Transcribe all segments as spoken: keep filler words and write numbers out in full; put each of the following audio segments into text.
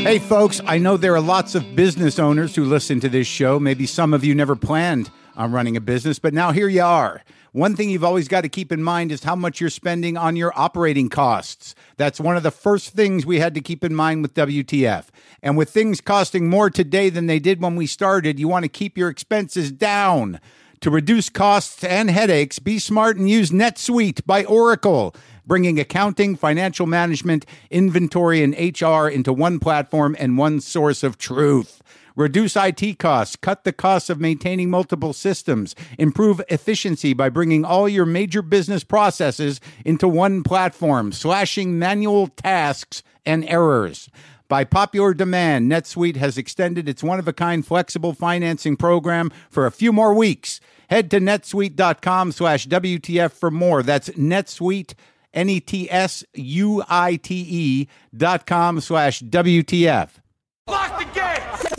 Hey, folks, I know there are lots of business owners who listen to this show. Maybe some of you never planned on running a business, but now here you are. One thing you've always got to keep in mind is how much you're spending on your operating costs. That's one of the first things we had to keep in mind with W T F. And with things costing more today than they did when we started, you want to keep your expenses down. To reduce costs and headaches, be smart and use NetSuite by Oracle, bringing accounting, financial management, inventory, and H R into one platform and one source of truth. Reduce I T costs, cut the costs of maintaining multiple systems, improve efficiency by bringing all your major business processes into one platform, slashing manual tasks and errors. By popular demand, NetSuite has extended its one-of-a-kind flexible financing program for a few more weeks. Head to netsuite.com slash WTF for more. That's NetSuite, N E T S U I T E dot com slash W T F. Lock the gate!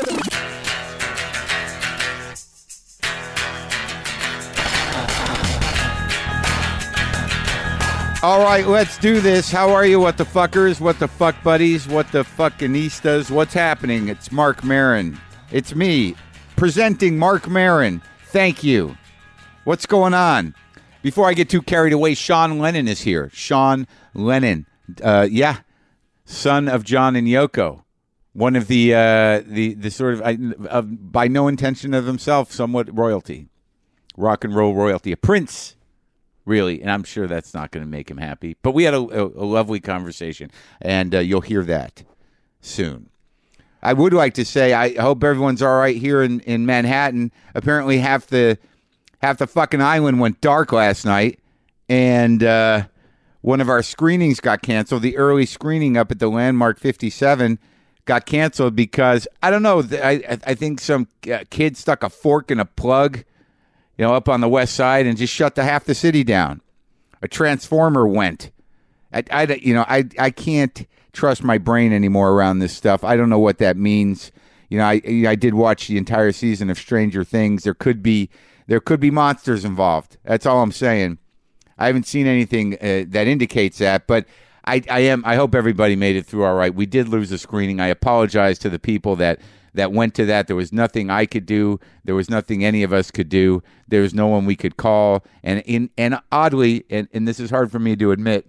All right, let's do this. How are you, what the fuckers, what the fuck buddies, what the fuckinistas? What's happening? It's Mark Maron. It's me, presenting Mark Maron. Thank you. What's going on? Before I get too carried away, Sean Lennon is here. Sean Lennon, uh, yeah, son of John and Yoko. One of the uh, the the sort of, uh, of by no intention of himself, somewhat royalty, rock and roll royalty, a prince. Really, and I'm sure that's not going to make him happy. But we had a, a, a lovely conversation, and uh, you'll hear that soon. I would like to say I hope everyone's all right here in, in Manhattan. Apparently, half the half the fucking island went dark last night, and uh, one of our screenings got canceled. The early screening up at the Landmark fifty-seven got canceled because, I don't know, I, I think some kid stuck a fork in a plug, you know, up on the west side and just shut the half the city down. A transformer went. I, I, you know, I, I can't trust my brain anymore around this stuff. I don't know what that means. You know, I, I did watch the entire season of Stranger Things. There could be, there could be monsters involved. That's all I'm saying. I haven't seen anything uh, that indicates that, but I, I am. I hope everybody made it through all right. We did lose a screening. I apologize to the people that. that went to that. There was nothing I could do. There was nothing any of us could do. There was no one we could call. And in and oddly, and, and this is hard for me to admit,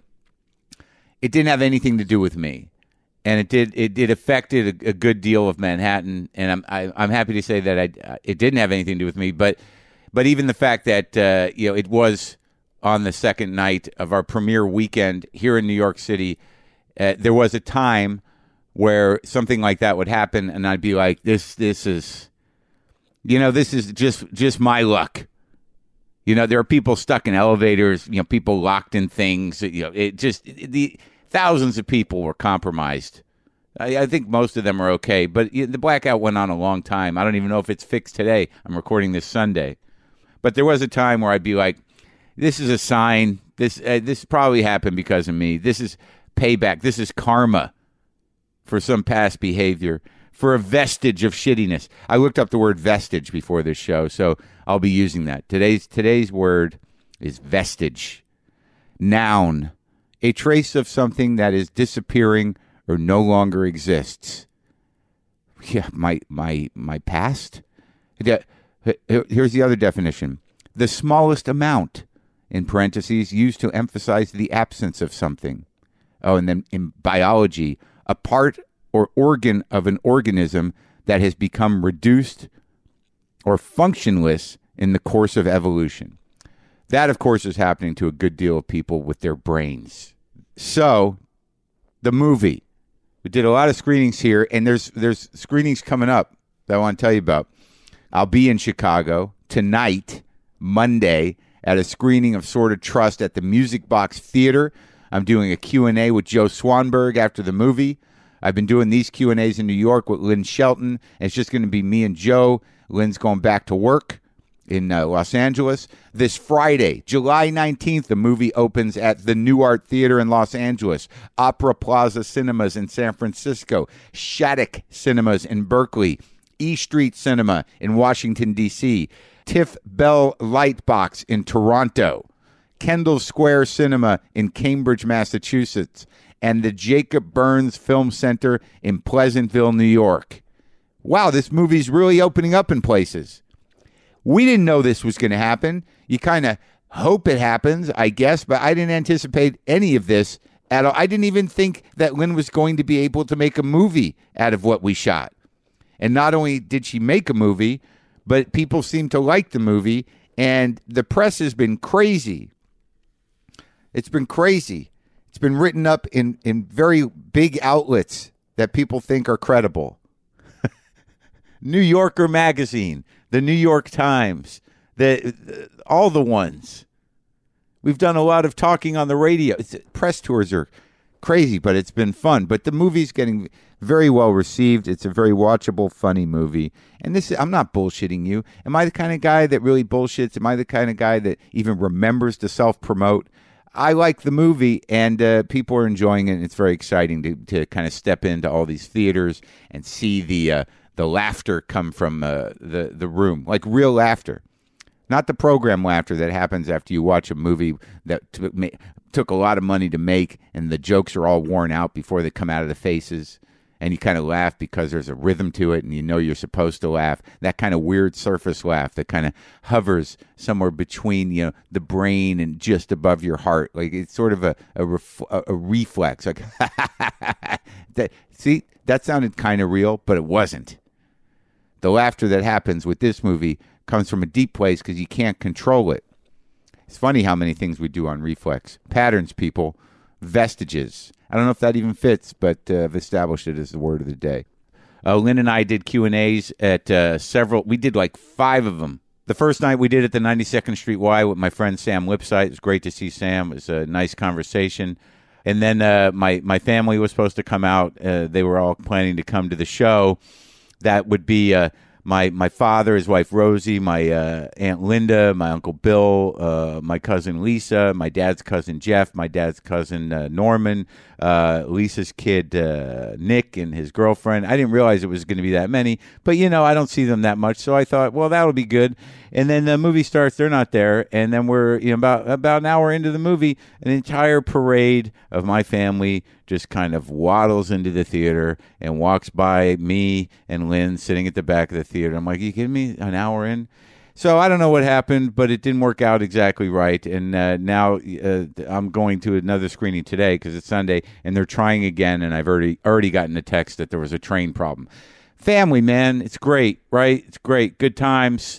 it didn't have anything to do with me. And it did it did affected a, a good deal of Manhattan. And I'm I, I'm happy to say that I it didn't have anything to do with me. But but even the fact that uh, you know it was on the second night of our premiere weekend here in New York City, uh, there was a time where something like that would happen, and I'd be like, "This, this is, you know, this is just, just my luck." You know, there are people stuck in elevators, you know, people locked in things. You know, it just it, the thousands of people were compromised. I, I think most of them are okay, but you know, the blackout went on a long time. I don't even know if it's fixed today. I'm recording this Sunday, but there was a time where I'd be like, "This is a sign. This, uh, this probably happened because of me. This is payback. This is karma." For some past behavior, for a vestige of shittiness. I looked up the word vestige before this show, so I'll be using that. Today's today's word is vestige. Noun, a trace of something that is disappearing or no longer exists. Yeah, my my my past. Here's the other definition. The smallest amount, in parentheses, used to emphasize the absence of something. Oh, and then in biology, a part or organ of an organism that has become reduced or functionless in the course of evolution. That, of course, is happening to a good deal of people with their brains. So, the movie. We did a lot of screenings here, and there's there's screenings coming up that I want to tell you about. I'll be in Chicago tonight, Monday, at a screening of Sword of Trust at the Music Box Theater. I'm doing a Q and A with Joe Swanberg after the movie. I've been doing these Q and A's in New York with Lynn Shelton. And it's just going to be me and Joe. Lynn's going back to work in uh, Los Angeles. This Friday, July nineteenth, the movie opens at the New Art Theater in Los Angeles, Opera Plaza Cinemas in San Francisco, Shattuck Cinemas in Berkeley, E Street Cinema in Washington, D C, Tiff Bell Lightbox in Toronto, Kendall Square Cinema in Cambridge, Massachusetts, and the Jacob Burns Film Center in Pleasantville, New York. Wow, this movie's really opening up in places. We didn't know this was going to happen. You kind of hope it happens, I guess, but I didn't anticipate any of this at all. I didn't even think that Lynn was going to be able to make a movie out of what we shot. And not only did she make a movie, but people seem to like the movie, and the press has been crazy. It's been crazy. It's been written up in, in very big outlets that people think are credible. New Yorker Magazine, the New York Times, the, the all the ones. We've done a lot of talking on the radio. It's, press tours are crazy, but it's been fun. But the movie's getting very well received. It's a very watchable, funny movie. And this, I'm not bullshitting you. Am I the kind of guy that really bullshits? Am I the kind of guy that even remembers to self-promote? I like the movie, and uh, people are enjoying it. And it's very exciting to, to kind of step into all these theaters and see the uh, the laughter come from uh, the, the room, like real laughter. Not the program laughter that happens after you watch a movie that t- ma- took a lot of money to make, and the jokes are all worn out before they come out of the faces, and you kind of laugh because there's a rhythm to it, and you know you're supposed to laugh. That kind of weird surface laugh that kind of hovers somewhere between, you know, the brain and just above your heart. Like it's sort of a a, ref- a, a reflex. Like that. See, that sounded kind of real, but it wasn't. The laughter that happens with this movie comes from a deep place because you can't control it. It's funny how many things we do on reflex. Patterns, people. Vestiges. I don't know if that even fits, but uh, I've established it as the word of the day. Uh, Lynn and I did Q and A's at uh, several. We did like five of them. The first night we did at the ninety-second Street Y with my friend Sam Lipsyte. It was great to see Sam. It was a nice conversation. And then uh, my, my family was supposed to come out. Uh, they were all planning to come to the show. That would be uh, my my father, his wife Rosie, my uh, Aunt Linda, my Uncle Bill, uh, my cousin Lisa, my dad's cousin Jeff, my dad's cousin uh, Norman, uh, Lisa's kid uh, Nick and his girlfriend. I didn't realize it was going to be that many, but you know, I don't see them that much, so I thought, well, that'll be good. And then the movie starts, they're not there, and then we're you know about about an hour into the movie, an entire parade of my family just kind of waddles into the theater and walks by me and Lynn sitting at the back of the theater. I'm like, are you kidding me? An hour in? So I don't know what happened, but it didn't work out exactly right. And uh, now uh, I'm going to another screening today because it's Sunday, and they're trying again, and I've already already gotten a text that there was a train problem. Family, man, it's great, right? It's great. Good times.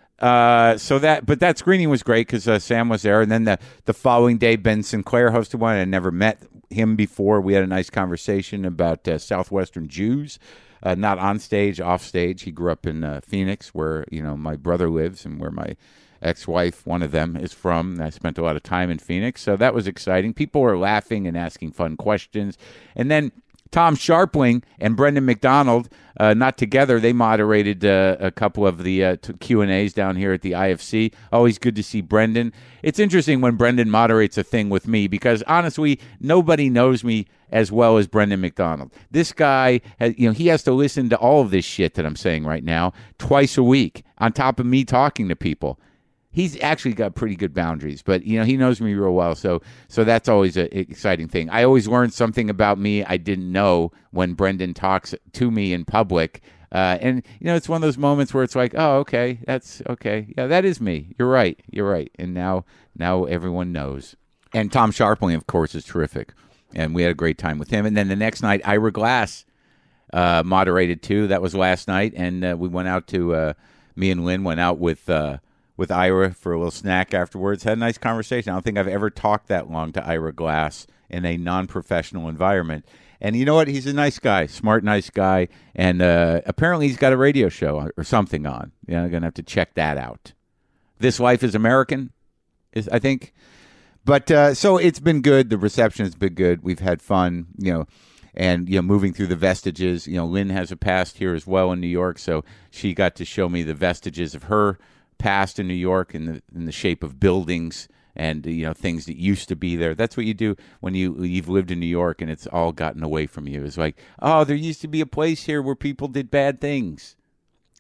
Uh, so that, but that screening was great because uh, Sam was there, and then the the following day, Ben Sinclair hosted one. I never met him before. We had a nice conversation about uh, Southwestern Jews, uh, not on stage, off stage. He grew up in uh, Phoenix, where you know my brother lives, and where my ex-wife, one of them, is from. I spent a lot of time in Phoenix, so that was exciting. People were laughing and asking fun questions, and then Tom Sharpling and Brendan McDonald, uh, not together, they moderated uh, a couple of the uh, t- Q and A's down here at the I F C. Always good to see Brendan. It's interesting when Brendan moderates a thing with me because, honestly, nobody knows me as well as Brendan McDonald. This guy, has, you know, he has to listen to all of this shit that I'm saying right now twice a week on top of me talking to people. He's actually got pretty good boundaries, but you know he knows me real well, so so that's always an exciting thing. I always learn something about me I didn't know when Brendan talks to me in public, uh, and you know it's one of those moments where it's like, oh, okay, that's okay, yeah, that is me. You're right, you're right, and now now everyone knows. And Tom Sharpling, of course, is terrific, and we had a great time with him. And then the next night, Ira Glass uh, moderated too. That was last night, and uh, we went out to uh, me and Lynn went out with. Uh, with Ira for a little snack afterwards. Had a nice conversation. I don't think I've ever talked that long to Ira Glass in a non-professional environment. And you know what? He's a nice guy, smart, nice guy. And uh, apparently he's got a radio show or something on. Yeah, I'm going to have to check that out. This Life is American, is I think. But uh, so it's been good. The reception has been good. We've had fun, you know. And, you know, moving through the vestiges. You know, Lynn has a past here as well in New York. So she got to show me the vestiges of her past in New York in the in the shape of buildings and you know things that used to be there. That's what you do when you you've lived in New York and it's all gotten away from you. It's like, oh, there used to be a place here where people did bad things.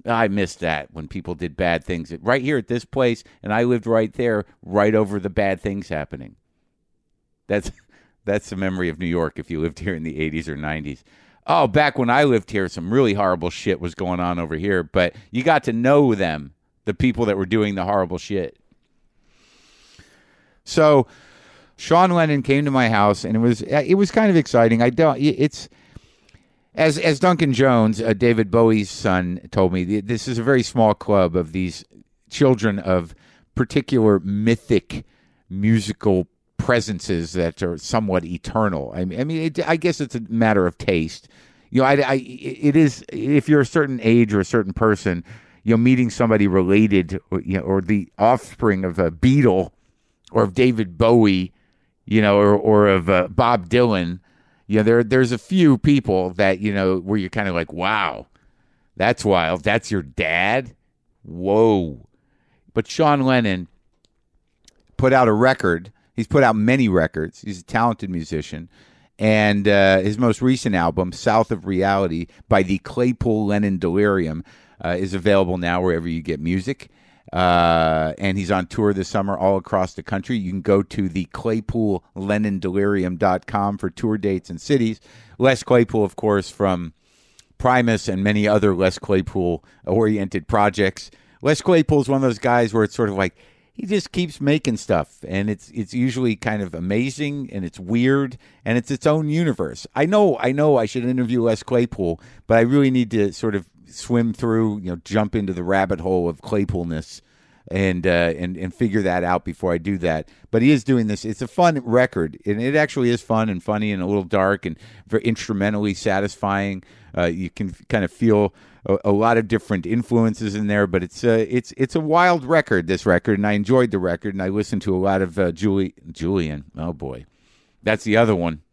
I missed that when people did bad things. Right here at this place, and I lived right there, right over the bad things happening. That's that's the memory of New York if you lived here in the eighties or nineties. Oh, back when I lived here, some really horrible shit was going on over here, but you got to know them, the people that were doing the horrible shit. So Sean Lennon came to my house, and it was it was kind of exciting. I don't. It's as as Duncan Jones, uh, David Bowie's son, told me. This is a very small club of these children of particular mythic musical presences that are somewhat eternal. I mean, I mean, it, I guess it's a matter of taste. You know, I, I, it is if you're a certain age or a certain person, you know, meeting somebody related, or, you know, or the offspring of a Beatle or of David Bowie, you know, or or of uh, Bob Dylan. You know, there there's a few people that, you know, where you're kind of like, wow, that's wild. That's your dad? Whoa. But Sean Lennon put out a record. He's put out many records. He's a talented musician. And uh, his most recent album, South of Reality, by the Claypool Lennon Delirium, uh, is available now wherever you get music. Uh, and he's on tour this summer all across the country. You can go to the claypool lennon delirium dot com for tour dates and cities. Les Claypool, of course, from Primus and many other Les Claypool-oriented projects. Les Claypool is one of those guys where it's sort of like, he just keeps making stuff, and it's it's usually kind of amazing, and it's weird, and it's its own universe. I know, I know I should interview Les Claypool, but I really need to sort of swim through, you know, jump into the rabbit hole of Claypoolness and, uh, and, and figure that out before I do that. But he is doing this. It's a fun record, and it actually is fun and funny and a little dark and very instrumentally satisfying. Uh, you can kind of feel a, a lot of different influences in there, but it's a, it's, it's a wild record, this record, and I enjoyed the record, and I listened to a lot of uh, Julie, Julian. Oh, boy. That's the other one.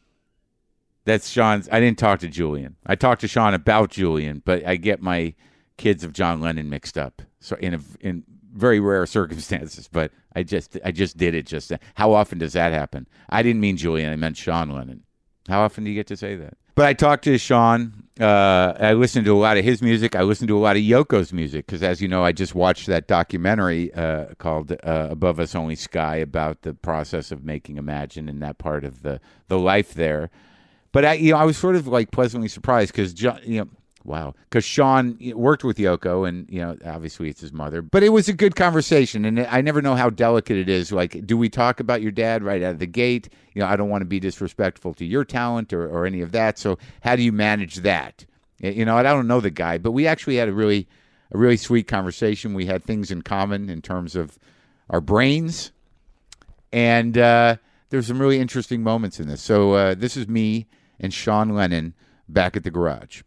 That's Sean's. I didn't talk to Julian. I talked to Sean about Julian, but I get my kids of John Lennon mixed up. So in a, in very rare circumstances, but I just I just did it just. How often does that happen? I didn't mean Julian. I meant Sean Lennon. How often do you get to say that? But I talked to Sean. Uh, I listened to a lot of his music. I listened to a lot of Yoko's music because, as you know, I just watched that documentary uh, called uh, Above Us Only Sky about the process of making Imagine and that part of the, the life there. But I, you know, I was sort of like pleasantly surprised because, you know, wow, because Sean worked with Yoko, and you know, obviously it's his mother. But it was a good conversation, and I never know how delicate it is. Like, do we talk about your dad right out of the gate? You know, I don't want to be disrespectful to your talent or, or any of that. So, how do you manage that? You know, I don't know the guy, but we actually had a really, a really sweet conversation. We had things in common in terms of our brains, and uh, there's some really interesting moments in this. So, uh, this is me and Sean Lennon back at the garage.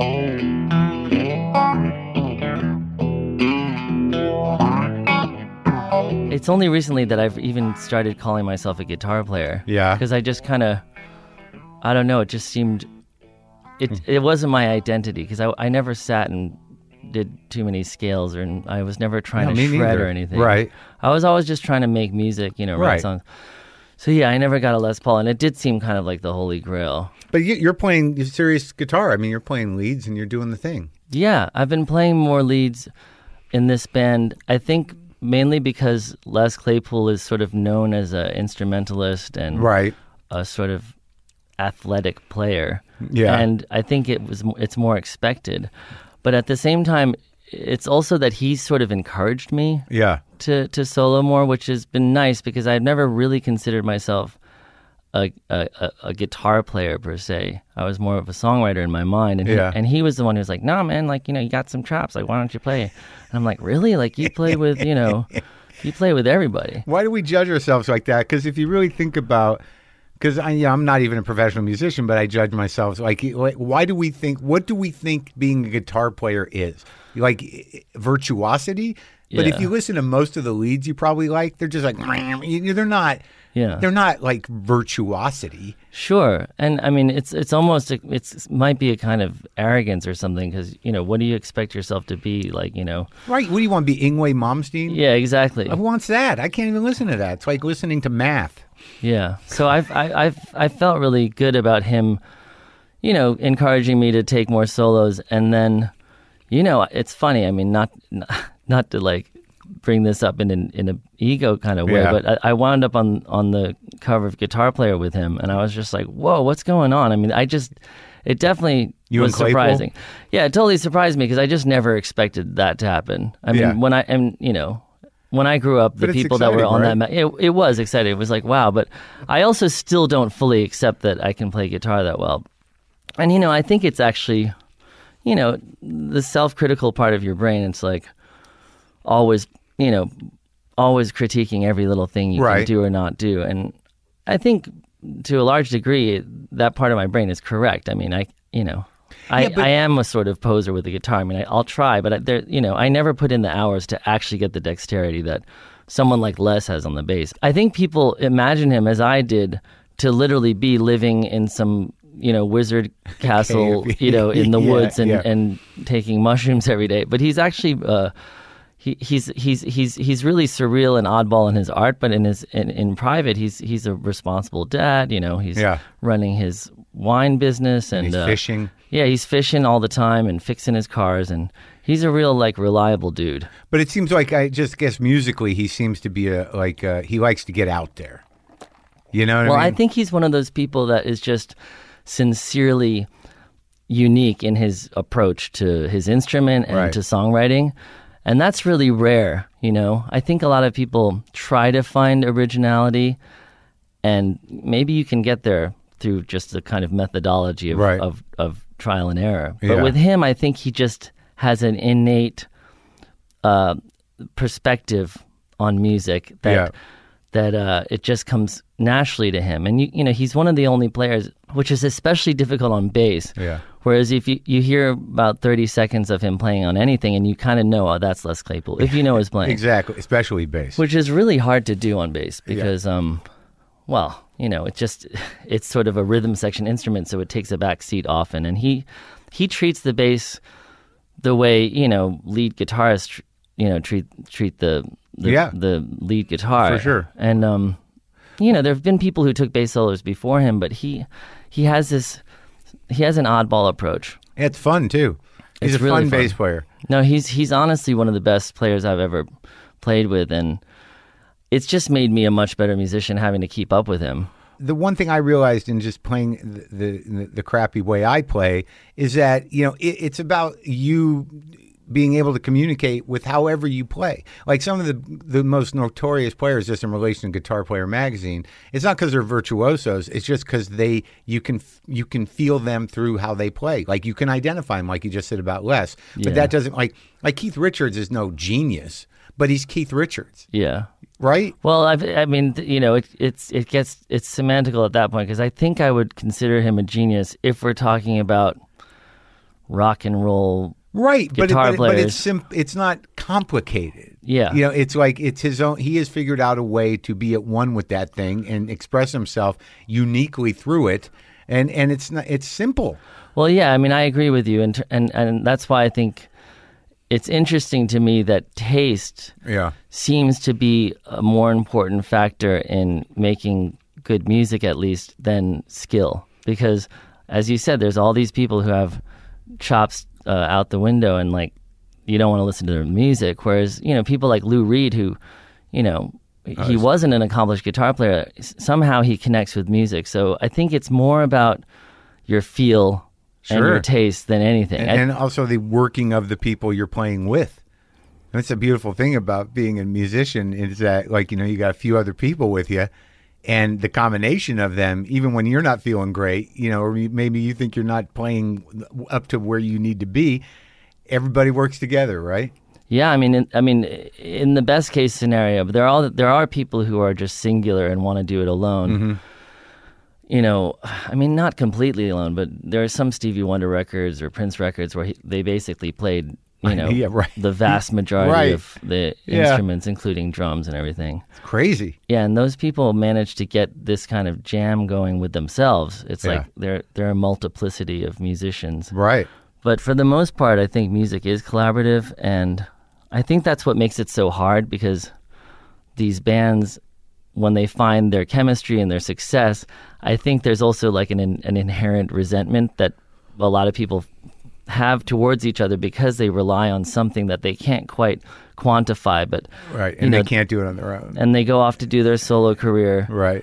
It's only recently that I've even started calling myself a guitar player. Yeah. Because I just kind of, I don't know, it just seemed, it it wasn't my identity, because I, I never sat and did too many scales, or and I was never trying No, to me shred neither. or anything. Right. I was always just trying to make music, you know, write Right. songs. So yeah, I never got a Les Paul, and it did seem kind of like the holy grail. But you- you're playing serious guitar. I mean, you're playing leads and you're doing the thing. Yeah, I've been playing more leads in this band, I think mainly because Les Claypool is sort of known as an instrumentalist and Right. a sort of athletic player. Yeah. And I think it was it's more expected. But at the same time, it's also that he's sort of encouraged me Yeah. to, to solo more, which has been nice, because I've never really considered myself a, a, a, a guitar player per se. I was more of a songwriter in my mind. And, Yeah. he, and he was the one who was like, nah, man, like, you know, you got some chops. Like, why don't you play? And I'm like, really? Like, you play with, you know, you play with everybody. Why do we judge ourselves like that? Because if you really think about, because I, yeah, I'm not even a professional musician, but I judge myself like, like, why do we think? What do we think being a guitar player is? Like virtuosity? But if Yeah. you listen to most of the leads you probably like, they're just like you- they're not. Yeah. They're not like virtuosity. Sure. And I mean, it's it's almost, a, it's might be a kind of arrogance or something, because, you know, what do you expect yourself to be? Like, you know. Right? What do you want to be, Ingwe Malmsteen? Yeah, exactly. Who wants that? I can't even listen to that. It's like listening to math. Yeah. So I've I, I've I felt really good about him, you know, encouraging me to take more solos, and then, You know, it's funny. I mean, not not to like bring this up in an in a ego kind of way, Yeah. but I, I wound up on on the cover of Guitar Player with him, and I was just like, "Whoa, what's going on?" I mean, I just it definitely You was and Claypool? surprising. Yeah, it totally surprised me because I just never expected that to happen. I mean, Yeah. when I and you know. When I grew up, the But it's people that were exciting, on right? that, ma- it, it was exciting. It was like, wow. But I also still don't fully accept that I can play guitar that well. And, you know, I think it's actually, you know, the self-critical part of your brain. It's like always, you know, always critiquing every little thing you Right. can do or not do. And I think to a large degree, that part of my brain is correct. I mean, I, you know, I, Yeah, but- I am a sort of poser with the guitar. I mean, I, I'll try, but I, there, you know, I never put in the hours to actually get the dexterity that someone like Les has on the bass. I think people imagine him as I did to literally be living in some, you know, wizard castle, Cave. you know, in the Yeah, woods and, yeah. and taking mushrooms every day. But he's actually, uh, he, he's he's he's he's really surreal and oddball in his art, but in his in, in private, he's he's a responsible dad. You know, he's Yeah. running his wine business and He's uh, fishing. yeah, he's fishing all the time and fixing his cars, and he's a real like reliable dude. But it seems like I just guess musically he seems to be a like uh, he likes to get out there. You know what Well, I I mean? think he's one of those people that is just sincerely unique in his approach to his instrument and Right. to songwriting. And that's really rare, you know. I think a lot of people try to find originality, and maybe you can get there through just the kind of methodology of Right. of, of trial and error. But Yeah. with him, I think he just has an innate uh, perspective on music that Yeah. that uh, it just comes naturally to him. And you you know, he's one of the only players, which is especially difficult on bass. Yeah. Whereas if you, you hear about thirty seconds of him playing on anything, and you kind of know, oh, that's Les Claypool, if you know his playing. Exactly, especially bass. Which is really hard to do on bass because, um, well, you know, it just it's sort of a rhythm section instrument, so it takes a back seat often. And he he treats the bass the way, you know, lead guitarists, tr- you know, treat treat the the, Yeah. the lead guitar. For sure. And um, you know, there have been people who took bass solos before him, but he he has this he has an oddball approach. It's fun too. He's It's a really fun fun. bass player. No, he's he's honestly one of the best players I've ever played with, and it's just made me a much better musician having to keep up with him. The one thing I realized in just playing the the, the crappy way I play is that, you know, it, it's about you being able to communicate with however you play. Like some of the the most notorious players, just in relation to Guitar Player magazine, it's not because they're virtuosos. It's just because they you can you can feel them through how they play. Like you can identify them, like you just said about Les. But Yeah. that doesn't like like Keith Richards is no genius, but he's Keith Richards, Yeah. right? Well, I've, I mean, th- you know, it, it's it gets it's semantical at that point because I think I would consider him a genius if we're talking about rock and roll. Right, but, it, Guitar but, it- but players. it's sim- it's not complicated. Yeah. You know, it's like it's his own. He has figured out a way to be at one with that thing and express himself uniquely through it, and and it's not. It's simple. Well, yeah, I mean, I agree with you, and t- and and that's why I think it's interesting to me that taste Yeah. seems to be a more important factor in making good music, at least, than skill. Because, as you said, there's all these people who have chops uh, out the window, and like you don't want to listen to their music. Whereas, you know, people like Lou Reed, who, you know, he wasn't an accomplished guitar player. s- Somehow he connects with music. So I think it's more about your feel and Sure. your taste than anything. And, I- and also the working of the people you're playing with. That's a beautiful thing about being a musician is that, like, you know, you got a few other people with you, and the combination of them, even when you're not feeling great, you know, or you- maybe you think you're not playing up to where you need to be, everybody works together, right? Yeah, I mean, in, I mean, in the best case scenario, but there are there are people who are just singular and want to do it alone. Mm-hmm. You know, I mean, not completely alone, but there are some Stevie Wonder records or Prince records where he, they basically played, you know, Yeah, right. the vast majority Right. of the Yeah. instruments, including drums and everything. It's crazy. Yeah, and those people manage to get this kind of jam going with themselves. It's Yeah. like there there are a multiplicity of musicians. Right. But for the most part, I think music is collaborative, and I think that's what makes it so hard because these bands, when they find their chemistry and their success, I think there's also like an an inherent resentment that a lot of people have towards each other because they rely on something that they can't quite quantify, but Right, you and know, they can't do it on their own. and they go off to do their solo career, Right,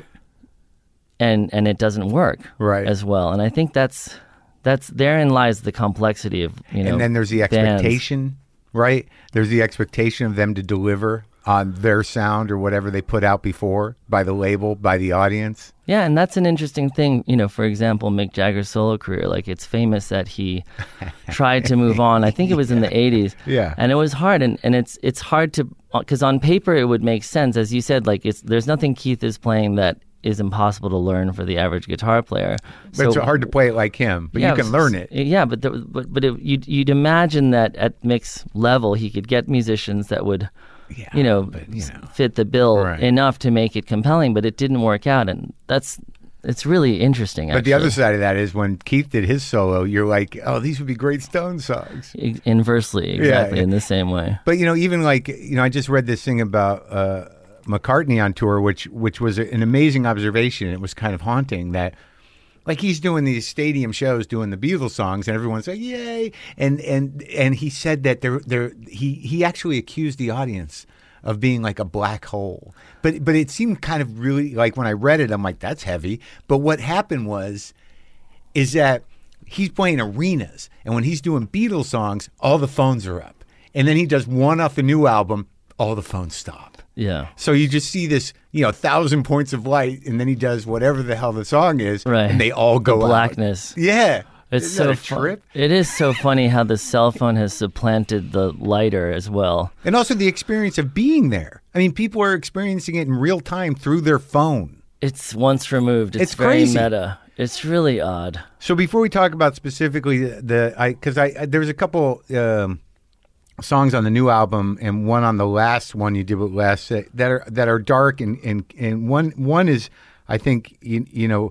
and and it doesn't work Right. as well. And I think that's that's therein lies the complexity of, you know, and then there's the bands. expectation, right? There's the expectation of them to deliver on their sound or whatever they put out before by the label, by the audience. Yeah, and that's an interesting thing. You know, for example, Mick Jagger's solo career. Like, it's famous that he tried to move on. I think it was in the eighties. Yeah. And it was hard, and, and it's it's hard to, because on paper it would make sense, as you said. Like, it's there's nothing Keith is playing that is impossible to learn for the average guitar player. But it's hard to play it like him, but yeah, you can learn it. Yeah, but the, but but it, you'd you'd imagine that at Mick's level he could get musicians that would, Yeah, you know, but, you know. fit the bill Right. enough to make it compelling. But it didn't work out, and that's it's really interesting. But the actually. other side of that is when Keith did his solo, you're like, oh, these would be great Stone songs. I- inversely, exactly Yeah. in the same way. But, you know, even like, you know, I just read this thing about uh, McCartney on tour, which which was an amazing observation. It was kind of haunting that, like, he's doing these stadium shows doing the Beatles songs, and everyone's like, yay. And and and he said that there there he he actually accused the audience of being like a black hole. But but it seemed kind of really, like, when I read it, I'm like, that's heavy. But what happened was, is that he's playing arenas, and when he's doing Beatles songs, all the phones are up. And then he does one off the new album, all the phones stop. Yeah, So you just see this, you know, thousand points of light, and then he does whatever the hell the song is, right. and they all go the out. blackness. Yeah. It's Isn't so that a fu- trip? It is so funny how the cell phone has supplanted the lighter as well. And also the experience of being there. I mean, people are experiencing it in real time through their phone. It's once removed. It's, It's very crazy. meta. It's really odd. So before we talk about specifically the, the I because I, I there was a couple um, songs on the new album and one on the last one you did with Les uh, that are that are dark and and and one one is, I think, you, you know,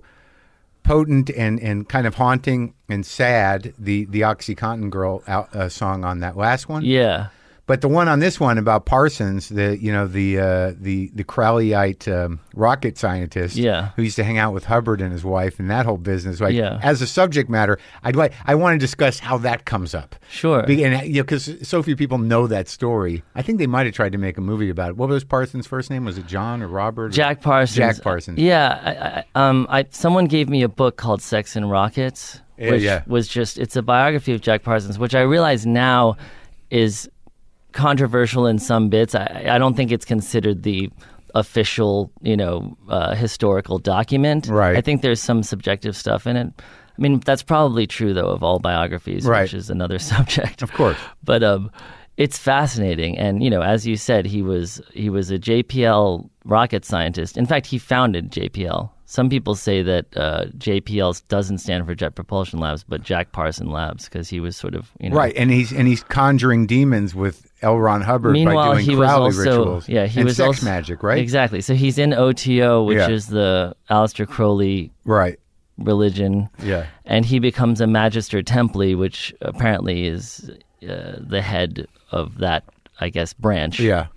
potent and and kind of haunting and sad. The the OxyContin Girl out, uh, song on that last one. Yeah. But the one on this one about Parsons, the you know the uh, the the Crowleyite um, rocket scientist, Yeah. who used to hang out with Hubbard and his wife and that whole business. Like, Yeah. as a subject matter, I'd like I want to discuss how that comes up. Sure. Be- and you know, because so few people know that story. I think they might have tried to make a movie about it. What was Parsons' first name? Was it John or Robert? Or- Jack Parsons. Jack Parsons. Yeah. I, I, um, I someone gave me a book called Sex and Rockets, Yeah, which yeah. was just it's a biography of Jack Parsons, which I realize now is controversial in some bits. I, I don't think it's considered the official, you know, uh, historical document. Right. I think there's some subjective stuff in it. I mean, that's probably true though of all biographies, Right. which is another subject. Of course. But um, it's fascinating, and you know, as you said, he was he was a J P L rocket scientist. In fact, he founded J P L. Some people say that uh, J P L doesn't stand for Jet Propulsion Labs, but Jack Parson Labs, because he was sort of, you know, Right, and he's and he's conjuring demons with L. Ron Hubbard Meanwhile, by doing he was Crowley also rituals. yeah he and was sex also magic, right? Exactly. So he's in O T O, which Yeah. is the Aleister Crowley Right. religion. Yeah. And he becomes a Magister Templi, which apparently is uh, the head of that, I guess, branch. Yeah.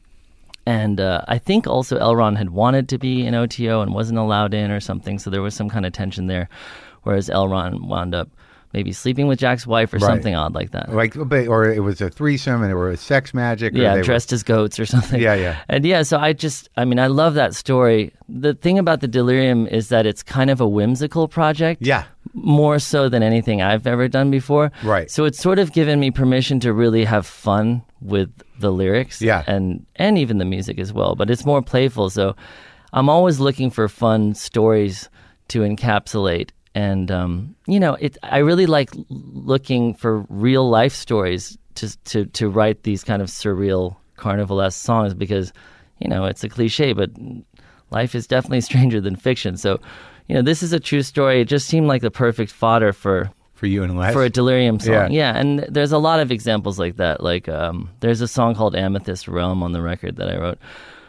And uh, I think also L. Ron had wanted to be in O T O and wasn't allowed in or something, so there was some kind of tension there, whereas L. Ron wound up maybe sleeping with Jack's wife or Right. something odd like that. Like, or it was a threesome, and it was sex magic. Or Yeah, they dressed as goats or something. Yeah, yeah. And yeah, so I just, I mean, I love that story. The thing about the Delirium is that it's kind of a whimsical project. Yeah. More so than anything I've ever done before. Right. So it's sort of given me permission to really have fun with the lyrics. Yeah. And, and even the music as well. But it's more playful. So I'm always looking for fun stories to encapsulate. And, um, you know, it, I really like l- looking for real life stories to, to, to write these kind of surreal carnivalesque songs because, you know, it's a cliche, but life is definitely stranger than fiction. So, you know, this is a true story. It just seemed like the perfect fodder for For you and Les. for a Delirium song. Yeah. Yeah, and there's a lot of examples like that. Like, um, there's a song called Amethyst Realm on the record that I wrote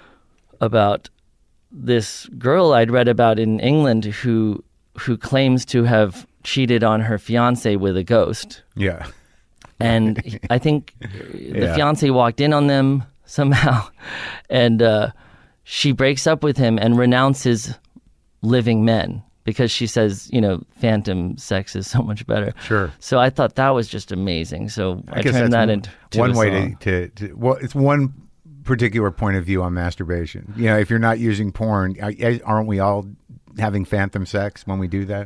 about this girl I'd read about in England who who claims to have cheated on her fiance with a ghost. Yeah. And he- I think the Yeah. fiance walked in on them somehow, and uh, she breaks up with him and renounces living men because she says, you know, phantom sex is so much better. Sure. So I thought that was just amazing. So I, I guess turned that's that one, into to one a way song. to, to, to, well, it's one particular point of view on masturbation. You know, if you're not using porn, aren't we all having phantom sex when we do that?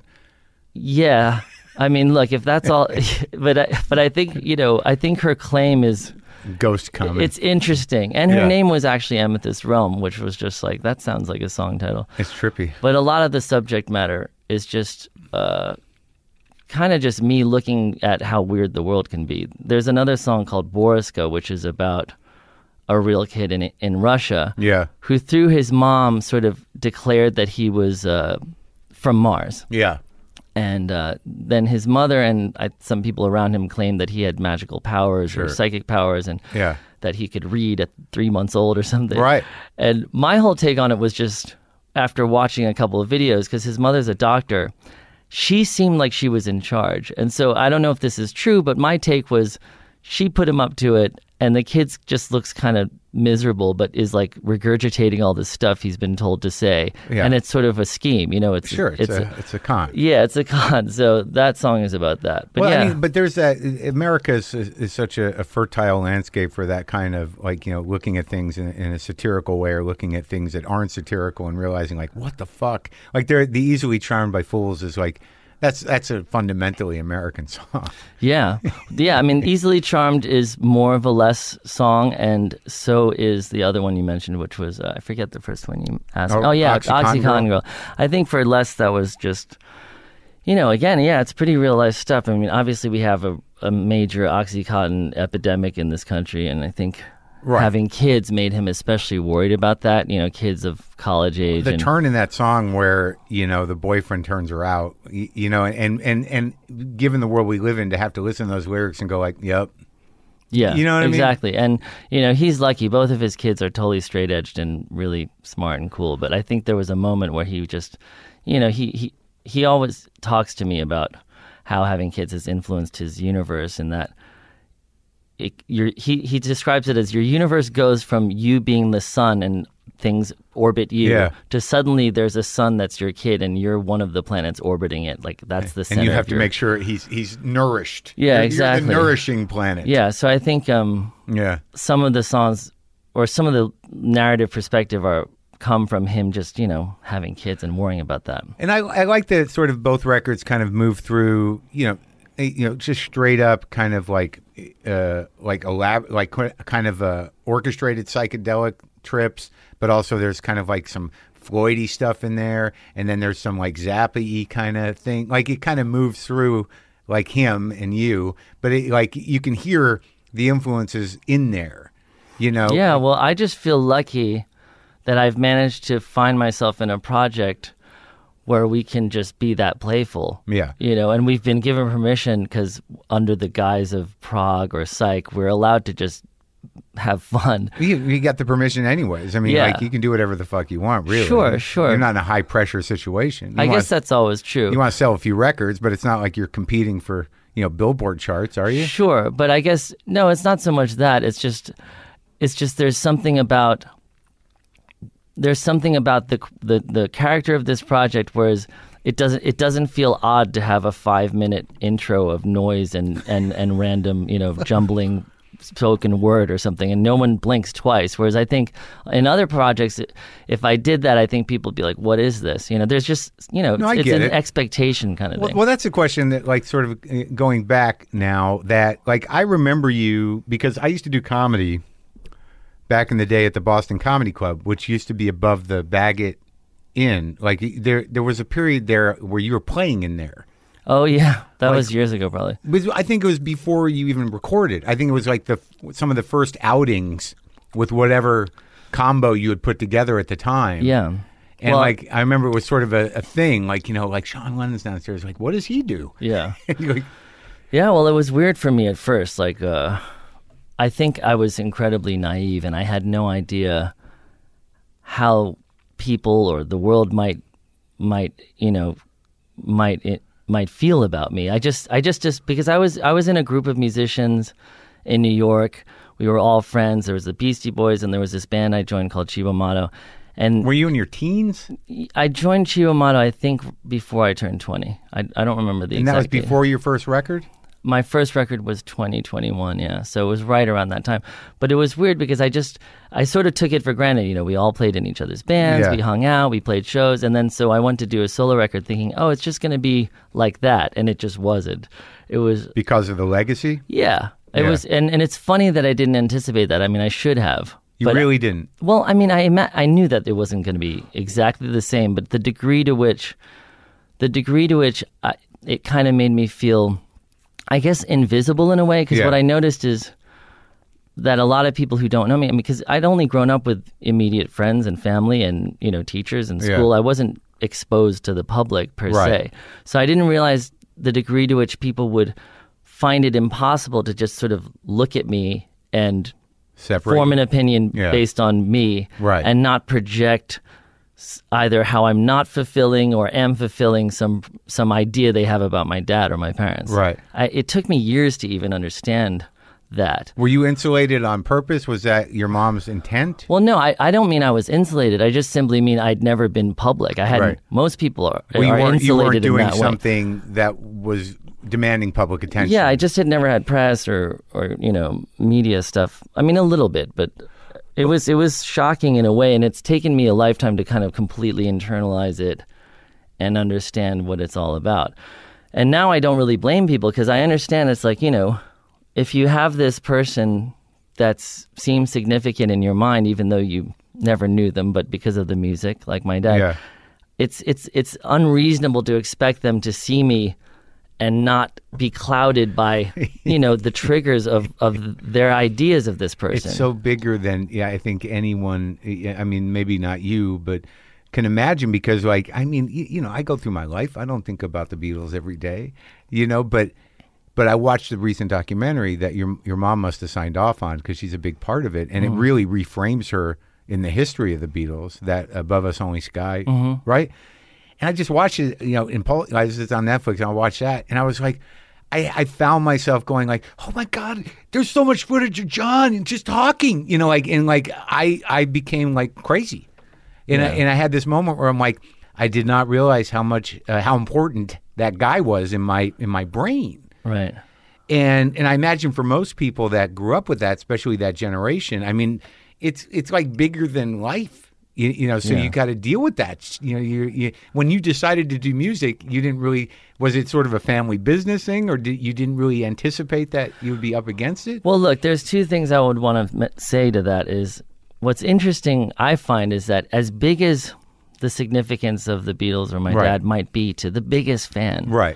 Yeah. I mean, look, if that's all, but I, but I think, you know, I think her claim is, Ghost coming. it's interesting. And her Yeah. name was actually Amethyst Realm, which was just like, that sounds like a song title. It's trippy. But a lot of the subject matter is just uh, kind of just me looking at how weird the world can be. There's another song called Boriska, which is about a real kid in in Russia Yeah. who, through his mom, sort of declared that he was uh, from Mars. Yeah. And uh, then his mother and I, some people around him claimed that he had magical powers Sure. or psychic powers, and Yeah. that he could read at three months old or something. Right. And my whole take on it was just, after watching a couple of videos, because his mother's a doctor, she seemed like she was in charge. And so I don't know if this is true, but my take was she put him up to it, and the kid just looks kind of miserable, but is like regurgitating all this stuff he's been told to say. Yeah. And it's sort of a scheme, you know. It's Sure. It's, it's a, a, it's a con. yeah, it's a con. So that song is about that. But well, yeah, I mean, but there's that. America is, is such a, a fertile landscape for that kind of, like, you know, looking at things in, in a satirical way, or looking at things that aren't satirical and realizing, like, what the fuck? Like, they're the Easily Charmed by Fools is like, that's that's a fundamentally American song. yeah, yeah. I mean, Easily Charmed is more of a less song, and so is the other one you mentioned, which was uh, I forget the first one you asked. Oh, Oh, yeah, Oxycontin Oxycontin Girl. Girl. I think for Les that was just, you know, again, yeah, it's pretty real life stuff. I mean, obviously we have a, a major Oxycontin epidemic in this country, and I think Right. having kids made him especially worried about that. You know, kids of college age. The and, turn in that song where, you know, the boyfriend turns her out, you, you know, and, and, and given the world we live in, to have to listen to those lyrics and go like, yep. Yeah, You know what I mean? exactly. And, you know, he's lucky. Both of his kids are totally straight-edged and really smart and cool. But I think there was a moment where he just, you know, he, he, he always talks to me about how having kids has influenced his universe, and that it, your, he, he describes it as your universe goes from you being the sun and things orbit you Yeah. to suddenly there's a sun that's your kid and you're one of the planets orbiting it. Like, that's the center And you have of to your- make sure he's he's nourished. Yeah, You're- exactly. You're the nourishing planet. Yeah, so I think... um. Yeah. some of the songs or some of the narrative perspective are come from him just, you know, having kids and worrying about that. And I, I like that sort of both records kind of move through, you know, eh, you know, just straight up kind of like, uh, like elab- like kind of uh, orchestrated psychedelic trips, but also there's kind of like some Floydy stuff in there, and then there's some like Zappa-y kind of thing. Like, it kind of moves through like him and you, but it, like you can hear the influences in there, you know. Yeah, well, I just feel lucky that I've managed to find myself in a project where we can just be that playful. Yeah. You know, and we've been given permission because under the guise of prog or psych, we're allowed to just have fun. You, you got the permission anyways. I mean, Yeah. like, you can do whatever the fuck you want, really. Sure, sure. You're not in a high pressure situation. You I want, guess that's always true. you want to sell a few records, but it's not like you're competing for, you know, Billboard charts, are you? Sure, but I guess no, it's not so much that. It's just, it's just there's something about, there's something about the the the character of this project, whereas it doesn't it doesn't feel odd to have a five minute intro of noise and and and random, you know, jumbling spoken word or something, and no one blinks twice. Whereas I think in other projects, if I did that, I think people would be like, "What is this?" You know, there's just, you know, No, I it's, it's get an it. expectation kind of Well, thing. well, that's a question that, like, sort of uh, going back now, that, like, I remember you because I used to do comedy back in the day at the Boston Comedy Club, which used to be above the Baggett Inn. Like, there there was a period there where you were playing in there. Oh yeah, that Like- was years ago probably. It was- I think it was before you even recorded. I think it was like the some of the first outings with whatever combo you had put together at the time. Yeah. And Well, like, I remember it was sort of a, a thing, like, you know, like Sean Lennon's downstairs, like, what does he do? Yeah. And you're like, Yeah, well, it was weird for me at first. Like, uh, I think I was incredibly naive, and I had no idea how people or the world might, might you know, might it, might feel about me. I just, I just, just because I was, I was in a group of musicians in New York. We were all friends. There was the Beastie Boys, and there was this band I joined called Chibo Mato. And Were you in your teens? I joined Chiyo Amato, I think, before I turned twenty. I, I don't remember the And exact that was date. before your first record? My first record was twenty twenty-one, yeah. So it was right around that time. But it was weird because I just, I sort of took it for granted. You know, we all played in each other's bands, Yeah. we hung out, we played shows. And then so I went to do a solo record thinking, oh, it's just going to be like that. And it just wasn't. It was, Because of the legacy? yeah. It Yeah. was, and, and it's funny that I didn't anticipate that. I mean, I should have. You But- really didn't. Well, I mean, I ima- I knew that it wasn't going to be exactly the same, but the degree to which, the degree to which I, it kind of made me feel, I guess, invisible in a way. Because Yeah. what I noticed is that a lot of people who don't know me, I mean, because I'd only grown up with immediate friends and family and you know teachers in Yeah. school. I wasn't exposed to the public per Right. se, so I didn't realize the degree to which people would find it impossible to just sort of look at me and Separate. form an opinion Yeah. based on me Right. and not project s- either how I'm not fulfilling or am fulfilling some some idea they have about my dad or my parents. Right. I, it took me years to even understand that. Were you insulated on purpose? Was that your mom's intent? Well, no, I, I don't mean I was insulated. I just simply mean I'd never been public. I hadn't. Right. Most people are, Well, you are weren't, you weren't insulated in doing that way. something that was demanding public attention. Yeah, I just had never had press or, or you know media stuff. I mean, a little bit, but it was it was shocking in a way, and it's taken me a lifetime to kind of completely internalize it and understand what it's all about. And now I don't really blame people because I understand it's like you know, if you have this person that seems significant in your mind, even though you never knew them, but because of the music, like my dad, Yeah. it's it's it's unreasonable to expect them to see me and not be clouded by, you know, the triggers of, of their ideas of this person. It's so bigger than, yeah, I think anyone, yeah, I mean, maybe not you, but can imagine because, like, I mean, you, you know, I go through my life. I don't think about the Beatles every day, you know, but but I watched the recent documentary that your your mom must have signed off on because she's a big part of it. And Mm-hmm. it really reframes her in the history of the Beatles, that Above Us Only Sky, Mm-hmm. right? And I just watched it, you know, in Pol- I was just on Netflix and I watched that, and I was like, I, I found myself going like, oh my God, there's so much footage of John and just talking, you know, like, and like I I became like crazy, and I, and I had this moment where I'm like, I did not realize how much uh, how important that guy was in my in my brain. right. And and I imagine for most people that grew up with that, especially that generation, I mean, it's it's like bigger than life, you, you know. So Yeah. you got to deal with that. You know, you, you when you decided to do music, you didn't really. Was it sort of a family business thing, or did you didn't really anticipate that you would be up against it? Well, look, there's two things I would want to say to that is what's interesting I find is that as big as the significance of the Beatles or my Right. dad might be to the biggest fan, Right.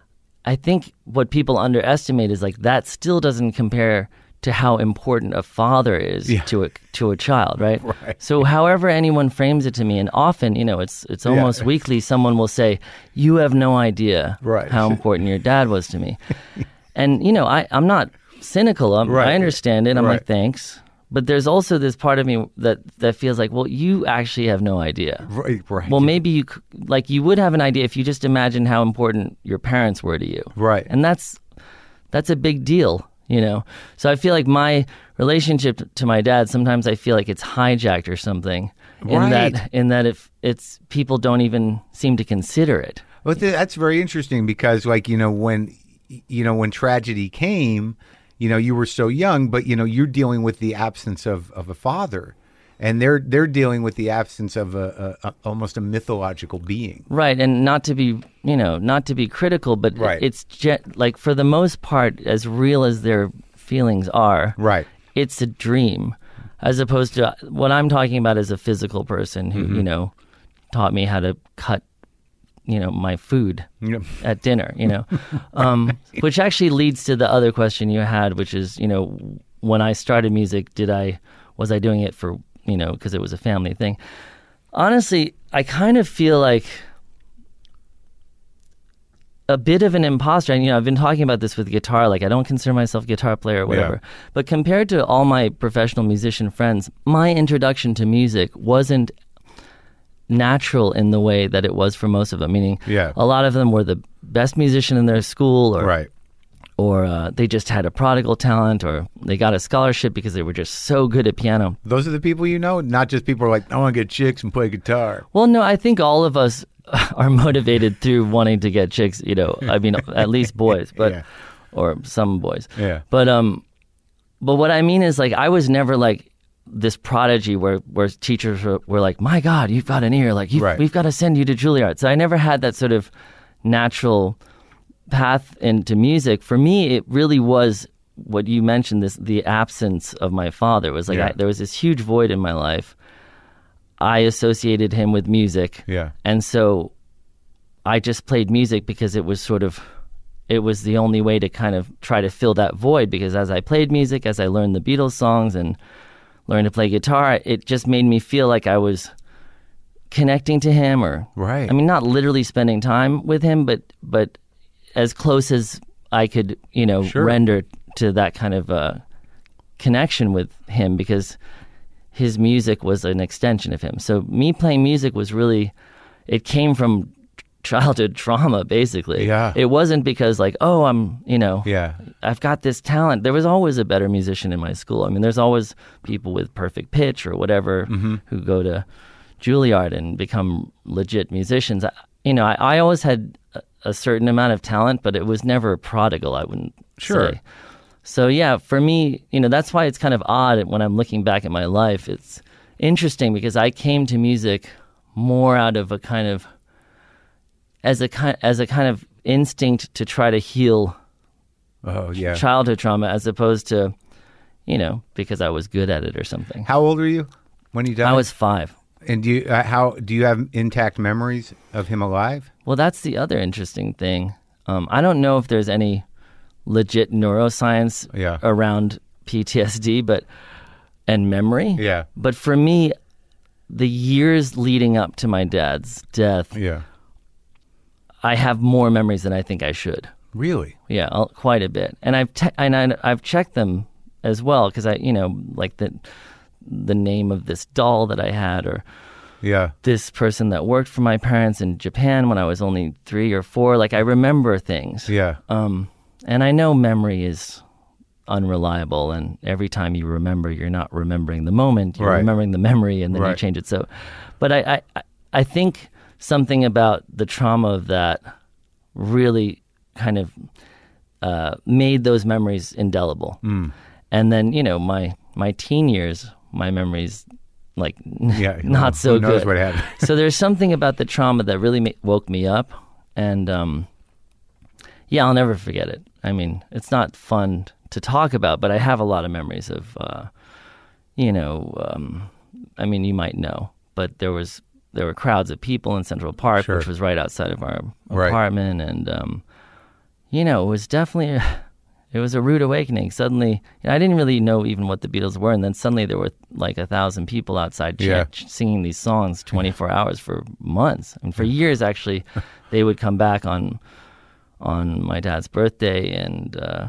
I think what people underestimate is like that still doesn't compare to how important a father is Yeah. to a to a child, right? Right. So however anyone frames it to me, and often, you know, it's it's almost weekly, someone will say, "You have no idea Right. how important your dad was to me," and you know, I I'm not cynical. I'm, Right. I understand it. I'm Right. like, thanks. But there's also this part of me that, that feels like, well, you actually have no idea. Right. Right. Well, maybe you c- like you would have an idea if you just imagine how important your parents were to you. Right. And that's that's a big deal, you know. So I feel like my relationship t- to my dad sometimes I feel like it's hijacked or something in Right. that in that if it's people don't even seem to consider it. Well, th- that's very interesting because, like, you know, when you know when tragedy came, you know, you were so young, but you know, you're dealing with the absence of, of a father, and they're they're dealing with the absence of a, a, a almost a mythological being. Right, and not to be, you know, not to be critical, but Right. it's ge- like for the most part, as real as their feelings are, Right. it's a dream, as opposed to what I'm talking about as a physical person who, Mm-hmm. you know, taught me how to cut, you know, my food Yep. at dinner, you know, um, which actually leads to the other question you had, which is, you know, when I started music, did I, was I doing it for, you know, because it was a family thing? Honestly, I kind of feel like a bit of an imposter. And, you know, I've been talking about this with guitar. Like, I don't consider myself a guitar player or whatever. But compared to all my professional musician friends, my introduction to music wasn't natural in the way that it was for most of them. Meaning, Yeah. a lot of them were the best musician in their school, or Right. or uh, they just had a prodigal talent, or they got a scholarship because they were just so good at piano. Those are the people you know, not just people who are like, I want to get chicks and play guitar. Well, no, I think all of us are motivated through wanting to get chicks, you know, I mean, at least boys, but, Yeah. or some boys. Yeah. But, um, but what I mean is, like, I was never like this prodigy where, where teachers were, were like, my God, you've got an ear. Like, you've, Right. we've got to send you to Juilliard. So I never had that sort of natural path into music. For me, it really was what you mentioned, this, the absence of my father. It was like, Yeah. I, there was this huge void in my life. I associated him with music. Yeah. And so I just played music because it was sort of, it was the only way to kind of try to fill that void, because as I played music, as I learned the Beatles songs and learned to play guitar, it just made me feel like I was connecting to him, or, Right. I mean, not literally spending time with him, but, but as close as I could, you know, Sure. render to that kind of uh, connection with him, because his music was an extension of him. So me playing music was really, it came from childhood trauma, basically. Yeah. It wasn't because like, oh, I'm, you know, Yeah. I've got this talent. There was always a better musician in my school. I mean, there's always people with perfect pitch or whatever Mm-hmm. who go to Juilliard and become legit musicians. I, you know, I, I always had a, a certain amount of talent, but it was never prodigal, I wouldn't Sure. say. So yeah, for me, you know, that's why it's kind of odd when I'm looking back at my life. It's interesting because I came to music more out of a kind of as a kind as a kind of instinct to try to heal Oh, yeah. childhood trauma, as opposed to, you know, because I was good at it or something. How old were you when you died? I was five. And do you uh, how do you have intact memories of him alive? Well, that's the other interesting thing. Um, I don't know if there's any legit neuroscience Yeah. around P T S D, but and memory. Yeah. But for me, the years leading up to my dad's death, Yeah. I have more memories than I think I should. Really? Yeah, I'll- quite a bit. And I've te- and I, I've checked them as well, because I, you know, like the the name of this doll that I had, or Yeah. this person that worked for my parents in Japan when I was only three or four. Like, I remember things. Yeah. Um, and I know memory is unreliable, and every time you remember, you're not remembering the moment, you're Right. remembering the memory, and then you Right. change it. So, but I, I, I think something about the trauma of that really kind of uh, made those memories indelible. Mm. And then, you know, my my teen years, my memories, like, Yeah. not so Who knows good. what happened? So there's something about the trauma that really ma- woke me up, and um, yeah, I'll never forget it. I mean, it's not fun to talk about, but I have a lot of memories of, uh, you know, um, I mean, you might know, but there was there were crowds of people in Central Park, Sure. which was right outside of our Right. apartment, and um, you know, it was definitely a, it was a rude awakening. Suddenly, I didn't really know even what the Beatles were, and then suddenly there were like a thousand people outside ch- Yeah. ch- singing these songs twenty-four hours for months. I mean, for years, actually, they would come back on on my dad's birthday, and uh,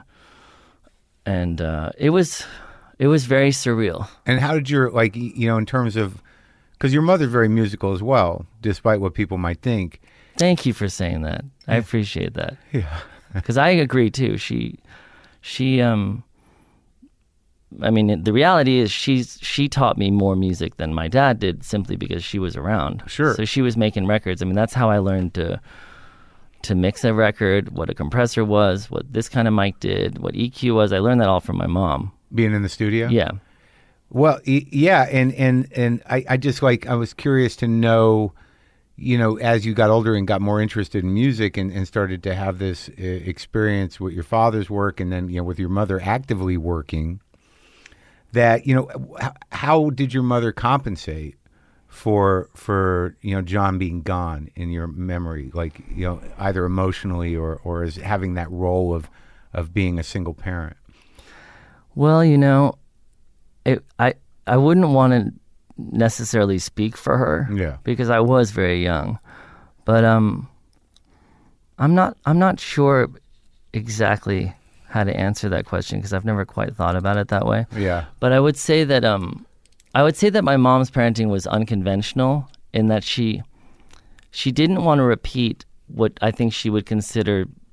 and uh, it was it was very surreal. And how did your, like, y- you know, in terms of, because your mother's very musical as well, despite what people might think. Thank you for saying that. I appreciate that. Yeah. Because I agree too. She, she, um, I mean, the reality is she's she taught me more music than my dad did, simply because she was around. Sure. So she was making records. I mean, that's how I learned to to mix a record, what a compressor was, what this kind of mic did, what E Q was. I learned that all from my mom. Being in the studio? Yeah. Well, y- yeah, and and and I, I just like I was curious to know, you know, as you got older and got more interested in music and, and started to have this uh, experience with your father's work, and then, you know, with your mother actively working, that, you know, how, how did your mother compensate for for you know John being gone in your memory, like, you know, either emotionally or or as having that role of of being a single parent? Well, you know, it, I I wouldn't want to necessarily speak for her, Yeah. because I was very young, but um, I'm not I'm not sure exactly how to answer that question, because I've never quite thought about it that way. Yeah. But I would say that um, I would say that my mom's parenting was unconventional in that she she didn't want to repeat what I think she would consider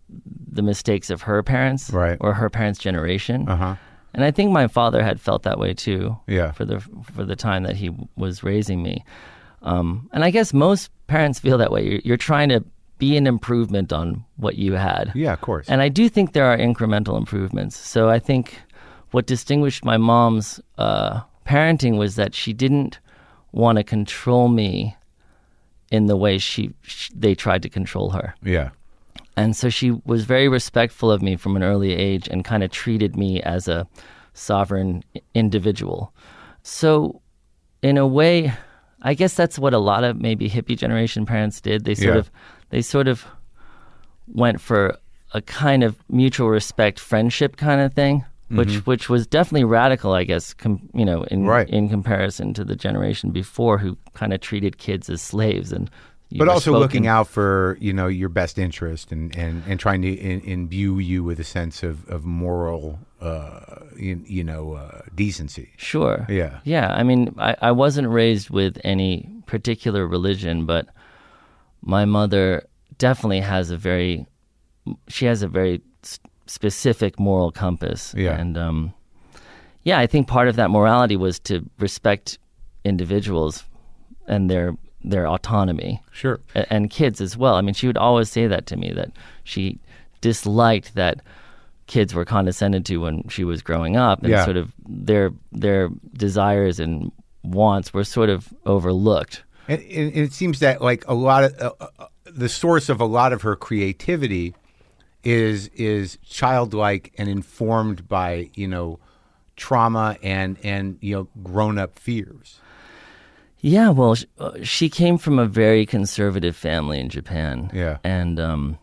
the mistakes of her parents Right. or her parents' generation. Uh-huh. And I think my father had felt that way too. Yeah. For the for the time that he was raising me. Um, and I guess most parents feel that way. You're, you're trying to be an improvement on what you had. Yeah, of course. And I do think there are incremental improvements. So I think what distinguished my mom's uh, parenting was that she didn't want to control me in the way she, she they tried to control her. Yeah. And so she was very respectful of me from an early age and kind of treated me as a sovereign individual. So in a way, I guess that's what a lot of maybe hippie generation parents did. They sort Yeah. of they sort of went for a kind of mutual respect friendship kind of thing, which Mm-hmm. which was definitely radical, I guess, com, you know, in Right. in comparison to the generation before who kind of treated kids as slaves and you But were also spoken- looking out for, you know, your best interest and, and, and trying to in, imbue you with a sense of, of moral, uh, you, you know, uh, decency. Sure. Yeah. Yeah. I mean, I, I wasn't raised with any particular religion, but my mother definitely has a very, she has a very s- specific moral compass. Yeah. And um, yeah, I think part of that morality was to respect individuals and their their autonomy. Sure. A- and kids as well. I mean, she would always say that to me, that she disliked that kids were condescended to when she was growing up, and Yeah. sort of their their desires and wants were sort of overlooked. And, and it seems that like a lot of uh, uh, the source of a lot of her creativity is is childlike and informed by, you know, trauma and and you know grown up fears. Yeah, well, sh- uh, she came from a very conservative family in Japan. Yeah. And, um,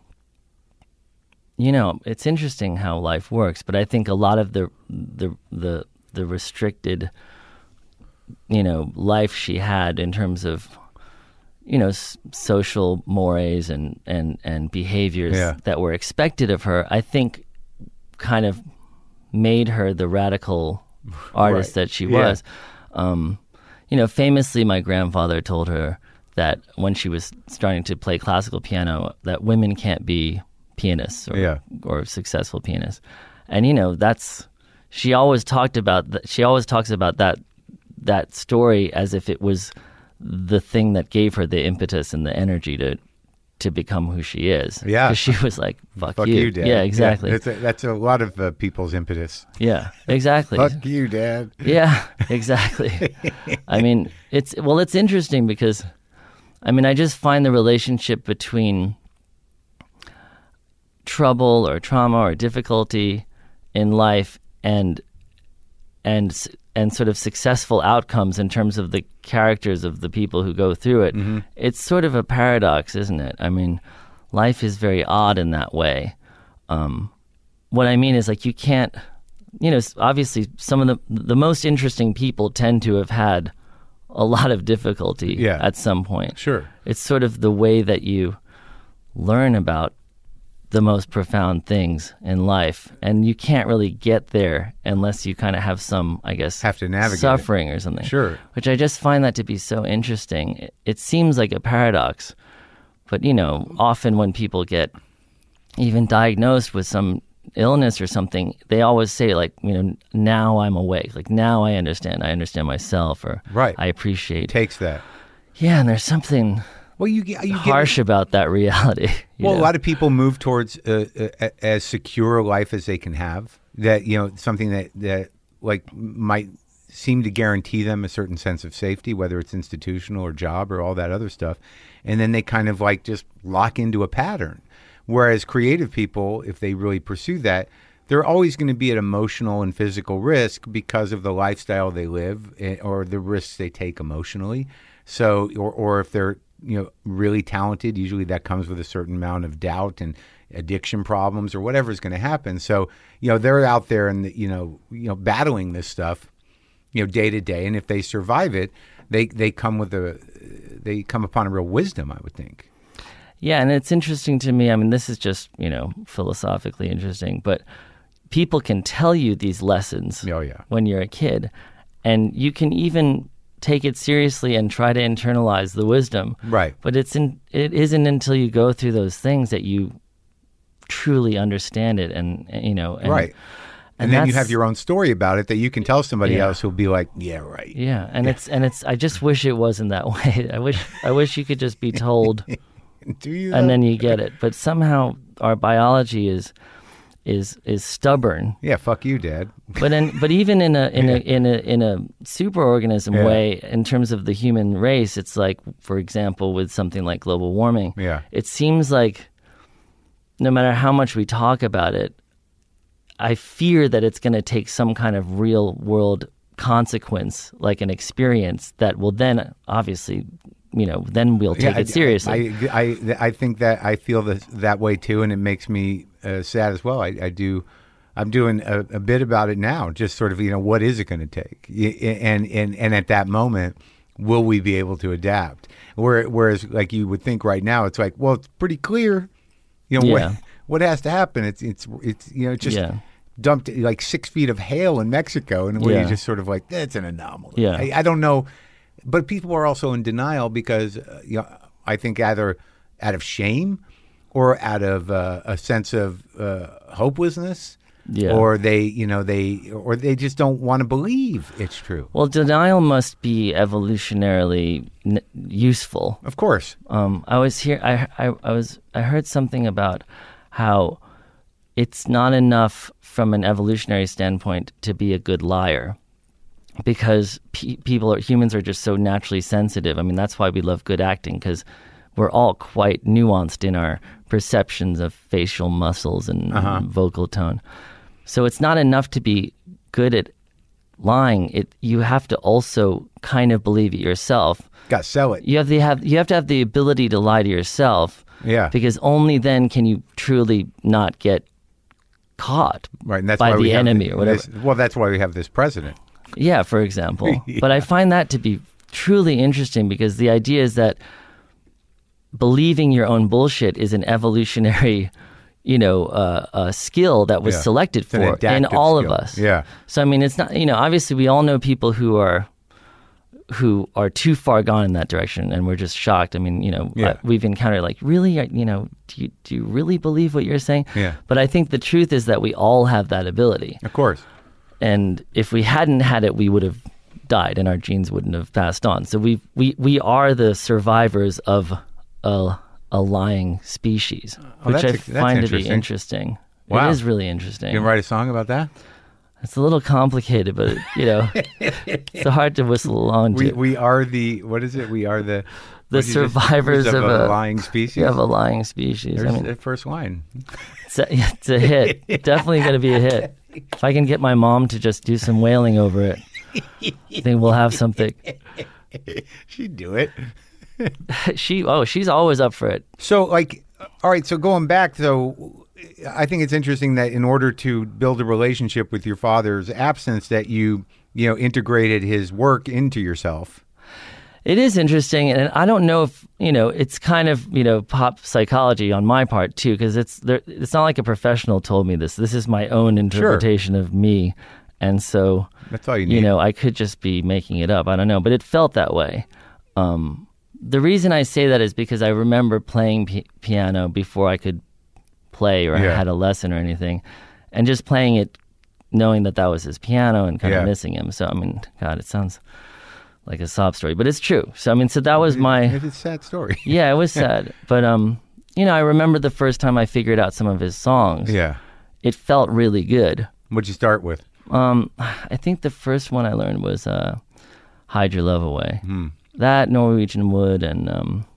you know, it's interesting how life works, but I think a lot of the the the, the restricted, you know, life she had in terms of, you know, s- social mores and, and, and behaviors Yeah. that were expected of her, I think kind of made her the radical artist Right. that she Yeah. was. Um, you know, famously, my grandfather told her that when she was starting to play classical piano, that women can't be pianists or, Yeah. or successful pianists. And, you know, that's, she always talked about, that. She always talks about that, that story as if it was the thing that gave her the impetus and the energy to, to become who she is. Yeah. Because she was like, fuck, Fuck you. you, Dad. Yeah, exactly. Yeah, that's, a, that's a lot of uh, people's impetus. Yeah, exactly. Fuck you, Dad. Yeah, exactly. I mean, it's well, it's interesting because, I mean, I just find the relationship between trouble or trauma or difficulty in life and and s- and sort of successful outcomes in terms of the characters of the people who go through it. Mm-hmm. It's sort of a paradox, isn't it? I mean, life is very odd in that way. Um, what I mean is, like, you can't, you know, s- obviously some of the the most interesting people tend to have had a lot of difficulty Yeah. at some point. Sure. It's sort of the way that you learn about the most profound things in life, and you can't really get there unless you kind of have some, I guess, Have to navigate it. suffering or something. Sure. Which I just find that to be so interesting. It, it seems like a paradox, but, you know, often when people get even diagnosed with some illness or something, they always say, like, you know, now I'm awake. Like, now I understand. I understand myself, or Right. I appreciate. Takes that. Yeah, and there's something Well, you get you get harsh about that reality. you Well, know? a lot of people move towards uh, uh, as secure a life as they can have. That, you know, something that that like might seem to guarantee them a certain sense of safety, whether it's institutional or job or all that other stuff, and then they kind of like just lock into a pattern. Whereas creative people, if they really pursue that, they're always going to be at emotional and physical risk because of the lifestyle they live eh, or the risks they take emotionally. So, or or if they're, you know, really talented, usually that comes with a certain amount of doubt and addiction problems or whatever is going to happen. So, you know, they're out there and, you know, you know, battling this stuff, you know, day to day. And if they survive it, they, they come with a, they come upon a real wisdom, I would think. Yeah, and it's interesting to me. I mean, this is just, you know, philosophically interesting, but people can tell you these lessons Oh, yeah. when you're a kid, and you can even take it seriously and try to internalize the wisdom. Right. But it's in, it isn't until you go through those things that you truly understand it, and, and, you know, and, right. And, and then you that's- have your own story about it that you can tell somebody Yeah. else who'll be like, yeah, right. Yeah, and it's and it's. I just wish it wasn't that way. I wish I wish you could just be told, Do you? and though? then you get it. But somehow our biology is is is stubborn. Yeah, fuck you, Dad. But in but even in a in a in a in a superorganism Yeah. way, in terms of the human race, it's like, for example, with something like global warming. Yeah. It seems like no matter how much we talk about it, I fear that it's going to take some kind of real world consequence, like an experience that will then obviously, you know, then we'll take Yeah, it seriously. I, I, I think that I feel that that way too, and it makes me uh, sad as well. I, I do. I'm doing a, a bit about it now, just sort of, you know, what is it going to take? Y- And and and at that moment, will we be able to adapt? Where, whereas, like you would think right now, it's like, well, it's pretty clear, you know, Yeah. what what has to happen. It's it's it's you know, it's just. Yeah. Dumped like six feet of hail in Mexico, and where Yeah. you're just sort of like, that's an anomaly. Yeah. I, I don't know, but people are also in denial because uh, you know, I think either out of shame or out of uh, a sense of uh, hopelessness, Yeah. or they, you know, they or they just don't want to believe it's true. Well, denial must be evolutionarily n- useful. Of course, Um, I was here. I, I I was. I heard something about how it's not enough from an evolutionary standpoint to be a good liar, because pe- people are humans are just so naturally sensitive. I mean, that's why we love good acting, because we're all quite nuanced in our perceptions of facial muscles and Uh-huh. vocal tone. So it's not enough to be good at lying. It you have to also kind of believe it yourself. got to sell it. You have to have you have to have the ability to lie to yourself. Yeah. Because only then can you truly not get caught Right, and that's by why we the have enemy or whatever. this- well, that's why we have this president. Yeah, for example. But I find that to be truly interesting, because the idea is that believing your own bullshit is an evolutionary, you know, uh, uh, skill that was Yeah. selected It's an for in adaptive all skill. of us. Yeah. So I mean, it's not, you know, obviously we all know people who are who are too far gone in that direction, and we're just shocked. I mean, you know, Yeah. uh, we've encountered like, really, Uh, you know, do you do you really believe what you're saying? Yeah. But I think the truth is that we all have that ability. Of course. And if we hadn't had it, we would have died, and our genes wouldn't have passed on. So we we we are the survivors of a a lying species, Oh, which I that's- that's find to be interesting. interesting. Wow. It is really interesting. You can write a song about that. It's a little complicated, but you know, it's hard to whistle along We to. we are the what is it? We are the The what did you just- survivors of, of a, a- lying species. You have a lying species. There's I mean, the first line. it's a, it's a hit. Definitely going to be a hit. If I can get my mom to just do some wailing over it, I think we'll have something. She'd do it. She oh, she's always up for it. So, like, all right. So going back, though, I think it's interesting that in order to build a relationship with your father's absence, that you you know integrated his work into yourself. It is interesting, and I don't know if you know. It's kind of you know pop psychology on my part too, because it's there. It's not like a professional told me this. This is my own interpretation of me, and so That's all you need. you know I could just be making it up. I don't know, but it felt that way. Um, the reason I say that is because I remember playing p- piano before I could play or Yeah. had a lesson or anything, and just playing it, knowing that that was his piano and kind Yeah. of missing him. So I mean, God, it sounds like a sob story, but it's true. So I mean, so that was my It's a sad story. yeah, it was sad, but um, you know, I remember the first time I figured out some of his songs. Yeah. It felt really good. What'd you start with? Um, I think the first one I learned was uh, "Hide Your Love Away." Hmm. That, Norwegian Wood, and um,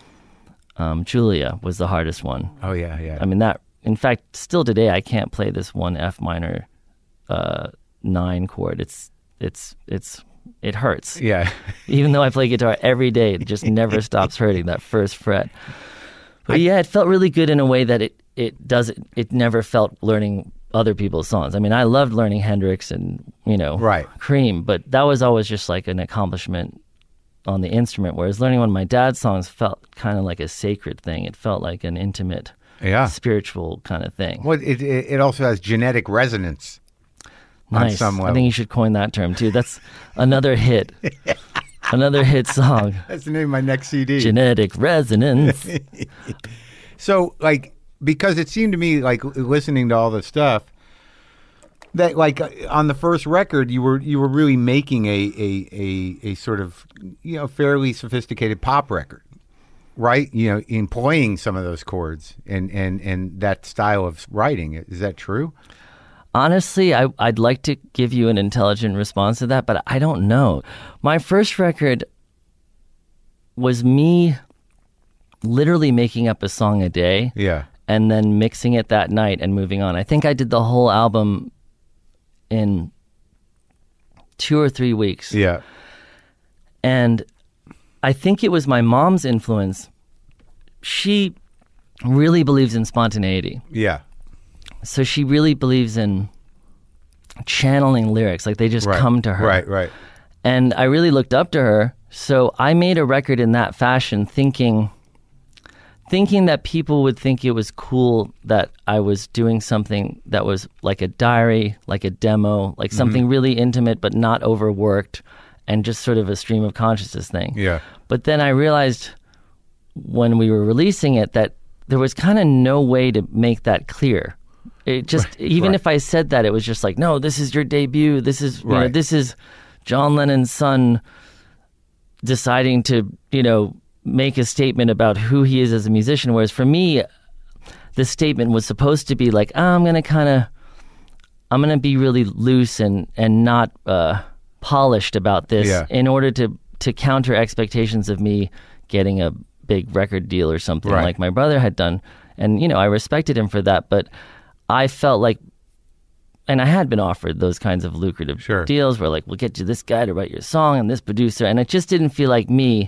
um, Julia was the hardest one. Oh yeah, yeah. I mean, that. In fact, still today, I can't play this one F minor uh, nine chord. It's it's it's it hurts. yeah. Even though I play guitar every day, it just never stops hurting, that first fret. But yeah, it felt really good in a way that it it doesn't. It never felt learning other people's songs. I mean, I loved learning Hendrix and you know Right. Cream, but that was always just like an accomplishment on the instrument. Whereas learning one of my dad's songs felt kind of like a sacred thing. It felt like an intimate, Yeah. spiritual kind of thing. Well, it it it also has genetic resonance. On Nice. some I level. think you should coin that term too. That's another hit. Another hit song. That's the name of my next C D. Genetic resonance. So, like, because it seemed to me like listening to all the stuff that like on the first record you were you were really making a a a, a sort of you know fairly sophisticated pop record, right? You know, employing some of those chords and and and that style of writing. Is that true? Honestly, I, I'd like to give you an intelligent response to that, but I don't know. My first record was me literally making up a song a day, Yeah. and then mixing it that night and moving on. I think I did the whole album in two or three weeks. Yeah. And I think it was my mom's influence. She really believes in spontaneity. Yeah. So she really believes in channeling lyrics, like they just Right. come to her. Right, right. And I really looked up to her. So I made a record in that fashion, thinking thinking that people would think it was cool that I was doing something that was like a diary, like a demo, like something really intimate but not overworked, and just sort of a stream of consciousness thing. Yeah. But then I realized when we were releasing it that there was kind of no way to make that clear. It just, Right, even right. if I said that, it was just like, no, this is your debut. This is, you know, Right. this is John Lennon's son deciding to, you know, make a statement about who he is as a musician. Whereas for me, the statement was supposed to be like, oh, I'm going to kind of, I'm going to be really loose and, and not uh, polished about this Yeah. in order to, to counter expectations of me getting a big record deal or something Right. like my brother had done. And, you know, I respected him for that, but I felt like, and I had been offered those kinds of lucrative Sure. deals where like, we'll get you this guy to write your song and this producer. And it just didn't feel like me.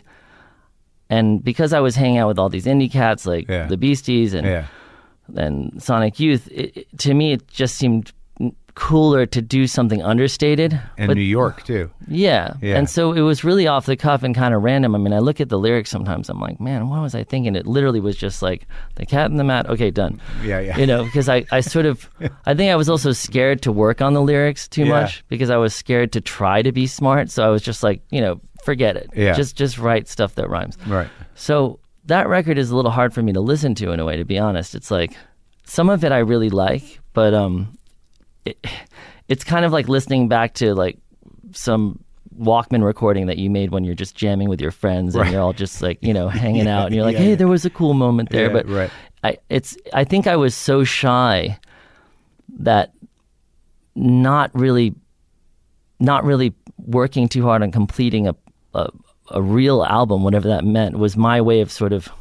And because I was hanging out with all these indie cats like Yeah. the Beasties and Yeah. and Sonic Youth, it, it- to me it just seemed cooler to do something understated. And But New York too. yeah. Yeah. And so it was really off the cuff and kind of random. I mean, I look at the lyrics sometimes, I'm like, man, what was I thinking? It literally was just like, the cat in the mat, okay, done. Yeah, yeah. You know, because I, I sort of, I think I was also scared to work on the lyrics too Yeah. much because I was scared to try to be smart. So I was just like, you know, forget it. Yeah. Just, just write stuff that rhymes. Right. So that record is a little hard for me to listen to in a way, to be honest. It's like, some of it I really like, but um, it, it's kind of like listening back to like some Walkman recording that you made when you're just jamming with your friends and Right. you're all just like, you know, hanging Yeah, out and you're like, yeah, hey, yeah. there was a cool moment there. Yeah, but right. I, it's, I think I was so shy that not really, not really working too hard on completing a, a, a real album, whatever that meant, was my way of sort of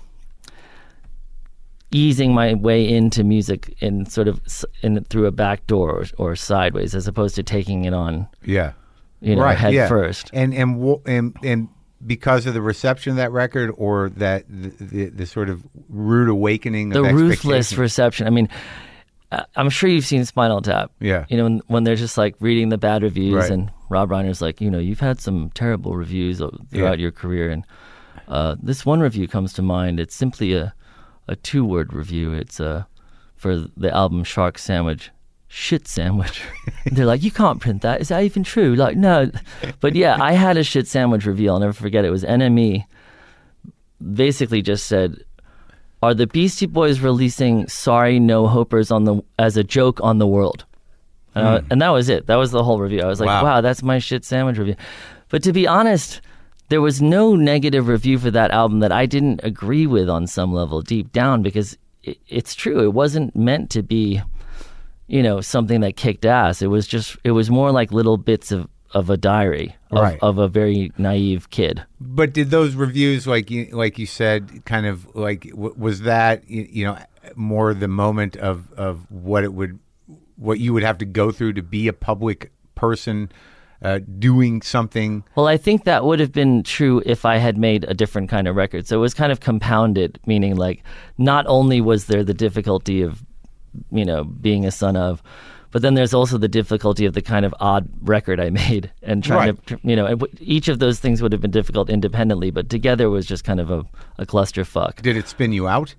easing my way into music in sort of s- in through a back door or, or sideways, as opposed to taking it on, Yeah. you know, right. head yeah. first. And and wo- and and because of the reception of that record, or that the, the, the sort of rude awakening The of ruthless expectation? reception. I mean, I- I'm sure you've seen Spinal Tap. Yeah. You know, when, when they're just like reading the bad reviews, Right. and Rob Reiner's like, you know, you've had some terrible reviews o- throughout Yeah. your career, and uh, this one review comes to mind. It's simply a a two word review. It's uh, for the album Shark Sandwich. Shit sandwich. They're like, you can't print that. Is that even true? Like, no. But yeah, I had a shit sandwich review. I'll never forget it. It was N M E. Basically just said, are the Beastie Boys releasing Sorry No Hopers on the as a joke on the world? And, I- and that was it. That was the whole review. I was like, Wow. wow, that's my shit sandwich review. But to be honest, there was no negative review for that album that I didn't agree with on some level deep down, because it, it's true. It wasn't meant to be, you know, something that kicked ass. It was just, it was more like little bits of, of a diary of, Right. of a very naive kid. But did those reviews, like you, like you said, kind of like w- was that y- you know more the moment of, of what it would, what you would have to go through to be a public person uh, doing something? Well, I think that would have been true if I had made a different kind of record. So it was kind of compounded, meaning like not only was there the difficulty of, you know, being a son of, but then there's also the difficulty of the kind of odd record I made and trying Right. to, you know, and w- each of those things would have been difficult independently, but together was just kind of a, a clusterfuck. Did it spin you out?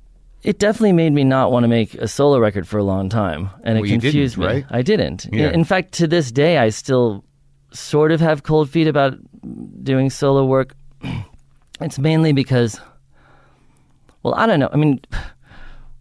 It definitely made me not want to make a solo record for a long time, and Well, it you didn't, confused me. right? I didn't. Yeah. In fact, to this day, I still sort of have cold feet about doing solo work. It's mainly because, well, I don't know. I mean,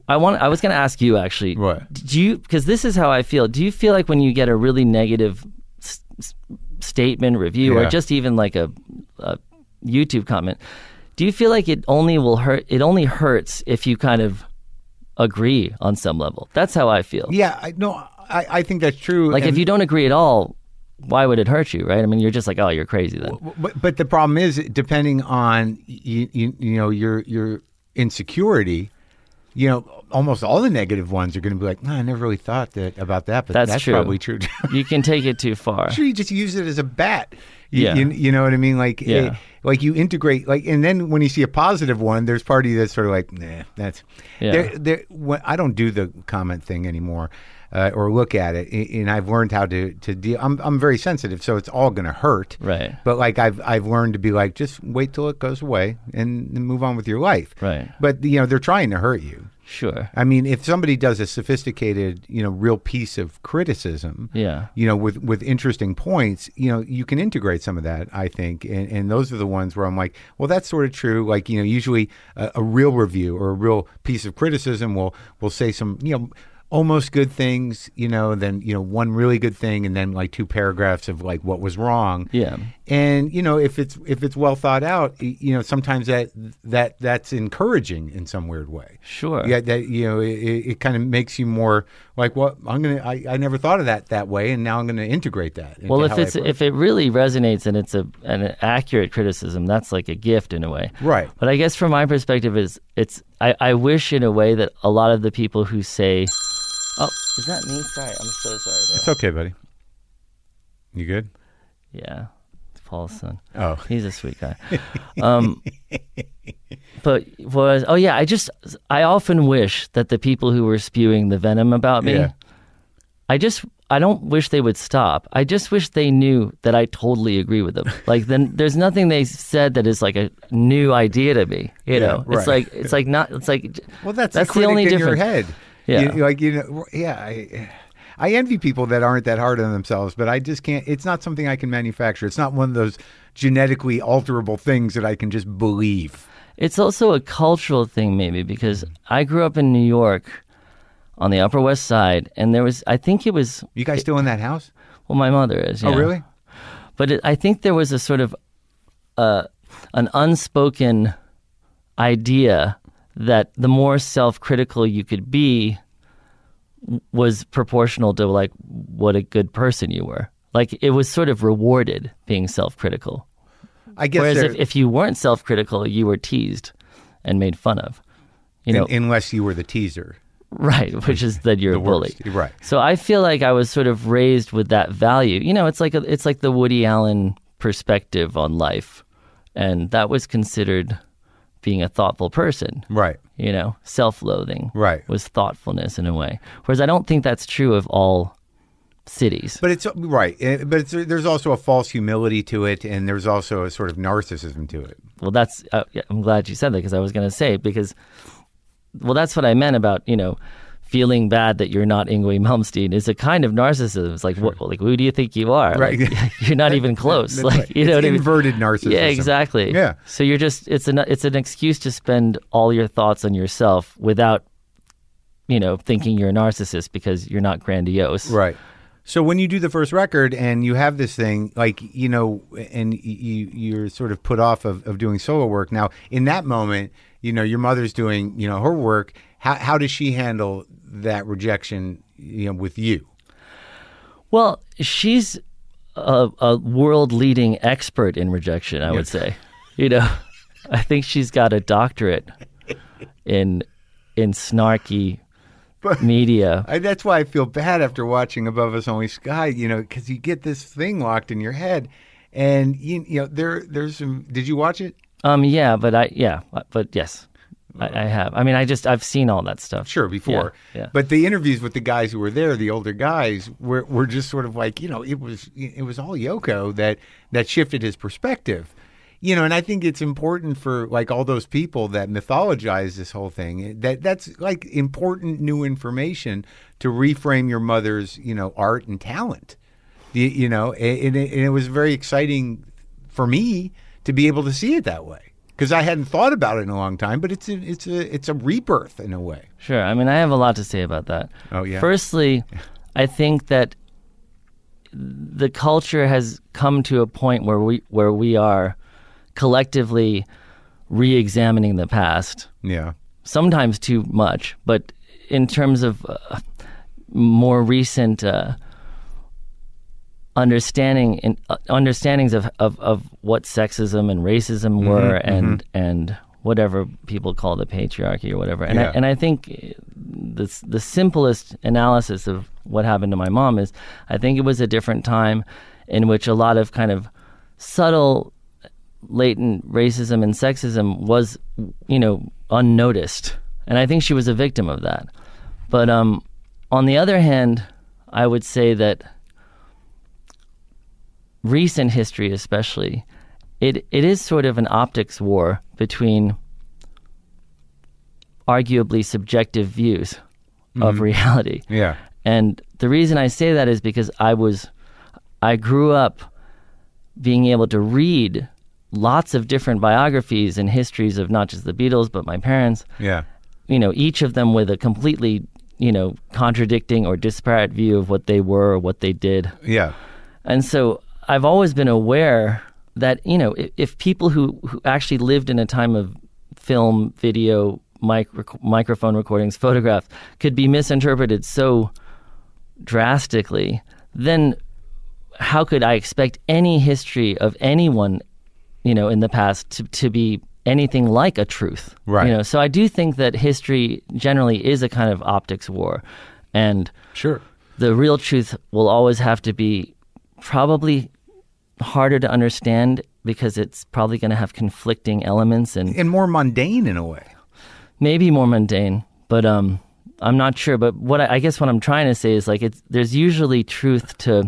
I want. I was going to ask you actually. What? Do you? Because this is how I feel. Do you feel like when you get a really negative s- s- statement, review, Yeah. or just even like a, a YouTube comment, do you feel like it only will hurt? It only hurts if you kind of agree on some level. That's how I feel. Yeah, I, no, I, I think that's true. Like and, if you don't agree at all, why would it hurt you, right? I mean, you're just like, oh, you're crazy then. But, but the problem is, depending on you, you, you know your your insecurity, you know, almost all the negative ones are going to be like, no, I never really thought that about that, but That's that's, true. probably true. You can take it too far. Sure, you just use it as a bat. You, Yeah. you, you know what I mean? Like, Yeah. eh, like you integrate, like, and then when you see a positive one, there's part of you that's sort of like, nah, that's. Yeah. There, there, when, I don't do the comment thing anymore, uh, or look at it, and I've learned how to to deal. I'm I'm very sensitive, so it's all going to hurt. Right. But like I've I've learned to be like, just wait till it goes away and, and move on with your life. Right. But you know, they're trying to hurt you. Sure. I mean, if somebody does a sophisticated, you know, real piece of criticism, Yeah. you know, with with interesting points, you know, you can integrate some of that, I think, and, and those are the ones where I'm like, well, that's sort of true. Like, you know, usually a, a real review or a real piece of criticism will will say some, you know, almost good things, you know, then, you know, one really good thing and then like two paragraphs of like what was wrong. Yeah. And, you know, if it's if it's well thought out, y- you know, sometimes that that that's encouraging in some weird way. Sure. Yeah, that, you know, it, it kind of makes you more like, well, I'm gonna. I, I never thought of that that way, and now I'm gonna integrate that. into Well, if how I it's approach if it really resonates and it's a an accurate criticism, that's like a gift in a way. Right. But I guess from my perspective is it's I, I wish in a way that a lot of the people who say, oh, is that me? Sorry, I'm so sorry. Bro. It's okay, buddy. You good? Yeah, it's Paul's son. Oh. He's a sweet guy. Um, but was oh yeah, I just I often wish that the people who were spewing the venom about me, Yeah. I just I don't wish they would stop. I just wish they knew that I totally agree with them. Like then there's nothing they said that is like a new idea to me. You Yeah, know, right. it's like it's like not it's like Well, that's, that's a critic the only in difference. your head. Yeah. You- like you know, yeah. I, I envy people that aren't that hard on themselves, but I just can't. It's not something I can manufacture. It's not one of those genetically alterable things that I can just believe. It's also a cultural thing, maybe, because I grew up in New York on the Upper West Side, and there was, I think it was, You guys still in that house? well, my mother is. Oh, yeah. really? But it, I think there was a sort of uh, an unspoken idea that the more self-critical you could be was proportional to like what a good person you were. Like it was sort of rewarded being self-critical. I guess. Whereas there- if, if you weren't self-critical, you were teased and made fun of. You know, un- unless you were the teaser. right, which is that you're The a bully. worst. Right. So I feel like I was sort of raised with that value. You know, it's like a, it's like the Woody Allen perspective on life, and that was considered being a thoughtful person. Right. You know, self-loathing Right. was thoughtfulness in a way. Whereas I don't think that's true of all cities. But it's right. eh, But it's, there's also a false humility to it, and there's also a sort of narcissism to it. Well, that's uh, yeah, I'm glad you said that because I was going to say because, well, that's what I meant about you know feeling bad that you're not Yngwie Malmsteen is a kind of narcissism. It's like what, like who do you think you are? Right. Like, you're not even close. That's like right. you know It's what I mean? inverted narcissism. Yeah, exactly. Yeah. So you're just it's an it's an excuse to spend all your thoughts on yourself without, you know, thinking you're a narcissist because you're not grandiose. Right. So when you do the first record and you have this thing, like, you know, and you, you're sort of put off of, of doing solo work. Now, in that moment, you know, your mother's doing, you know, her work. How, how does she handle that rejection, you know, with you? Well, she's a, a world-leading expert in rejection, I would say. You know, I think she's got a doctorate in in snarky media. I, that's why I feel bad after watching Above Us Only Sky, you know, because you get this thing locked in your head. And, you, you know, there there's some, did you watch it? Um, yeah, but I, yeah, but yes, I, I have. I mean, I just, I've seen all that stuff. Sure, before. Yeah, yeah. But the interviews with the guys who were there, the older guys, were were just sort of like, you know, it was it was all Yoko that that shifted his perspective. You know, and I think it's important for like all those people that mythologize this whole thing, that that's like important new information to reframe your mother's, you know, art and talent. You, you know, and it, and it was very exciting for me to be able to see it that way. because I hadn't thought about it in a long time. But it's a, it's a it's a rebirth in a way. Sure. I mean, I have a lot to say about that. Oh yeah. Firstly, I think that the culture has come to a point where we where we are collectively re-examining the past. Yeah. Sometimes too much, but in terms of uh, more recent uh, understanding in, uh, understandings of, of, of what sexism and racism were, mm-hmm, and mm-hmm. and whatever people call the patriarchy or whatever, and Yeah. I, and I think the the simplest analysis of what happened to my mom is, I think it was a different time in which a lot of kind of subtle, latent racism and sexism was, you know, unnoticed, and I think she was a victim of that. But um, on the other hand, I would say that recent history, especially, it it is sort of an optics war between arguably subjective views of reality. Yeah. And the reason I say that is because I was, I grew up being able to read lots of different biographies and histories of not just the Beatles, but my parents. Yeah. You know, each of them with a completely, you know, contradicting or disparate view of what they were or what they did. Yeah. And so I've always been aware that, you know, if, if people who, who actually lived in a time of film, video, mic, rec- microphone recordings, photographs could be misinterpreted so drastically, then how could I expect any history of anyone, you know, in the past to, to be anything like a truth? Right. You know, so I do think that history generally is a kind of optics war, and Sure. the real truth will always have to be probably harder to understand because it's probably going to have conflicting elements and And more mundane in a way. maybe more mundane, but um, I'm not sure. But what I, I guess what I'm trying to say is, like, it's there's usually truth to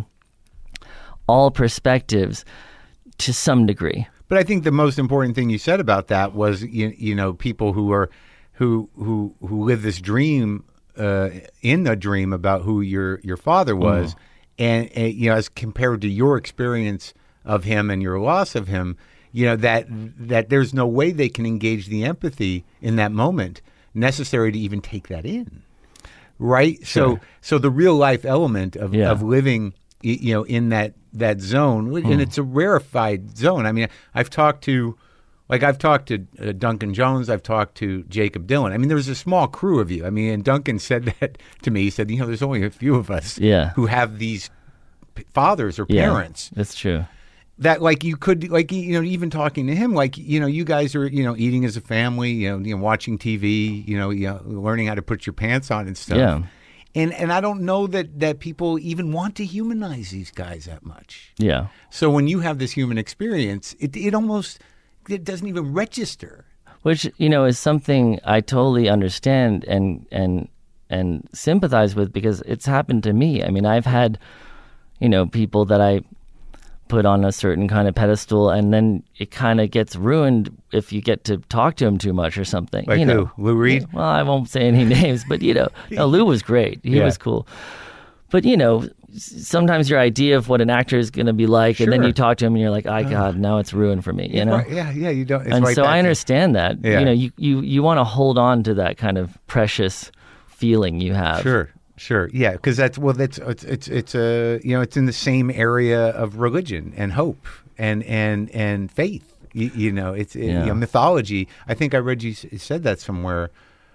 all perspectives to some degree. But I think the most important thing you said about that was, you, you know, people who are, who who who live this dream, uh, in the dream about who your your father was, mm. and, and you know, as compared to your experience of him and your loss of him, you know, that that there's no way they can engage the empathy in that moment necessary to even take that in, right? Sure. So so the real life element of Yeah. of living, you know, in that that zone, Hmm. and it's a rarefied zone. I mean, I've talked to, like, I've talked to uh, Duncan Jones, I've talked to Jacob Dylan. I mean, there was a small crew of you. I mean, and Duncan said that to me. He said, you know, there's only a few of us Yeah. who have these p- fathers or Yeah, parents that's true. that, like, you could, like, you know, even talking to him, like, you know, you guys are, you know, eating as a family, you know, you know, watching T V, you know, you know, learning how to put your pants on and stuff. Yeah. And and I don't know that, that people even want to humanize these guys that much. Yeah. So when you have this human experience, it it almost, it doesn't even register. Which, you know, is something I totally understand and and and sympathize with, because it's happened to me. I mean, I've had, you know, people that I put on a certain kind of pedestal, and then it kind of gets ruined if you get to talk to him too much or something. Like you know, who? Lou Reed? Well, I won't say any names, but, you know, no, Lou was great. He Yeah. was cool. But, you know, s- sometimes your idea of what an actor is going to be like, and then Sure. you talk to him and you're like, "Oh God, now it's ruined for me," you know? Right, yeah, yeah, you don't. It's And right so back I to- understand that. Yeah. You know, you, you, you want to hold on to that kind of precious feeling you have. Sure, sure, yeah, because that's, well, that's it's it's it's a, you know, it's in the same area of religion and hope and and and faith. You, you know, it's it, Yeah. you know, mythology. I think I read you s- said that somewhere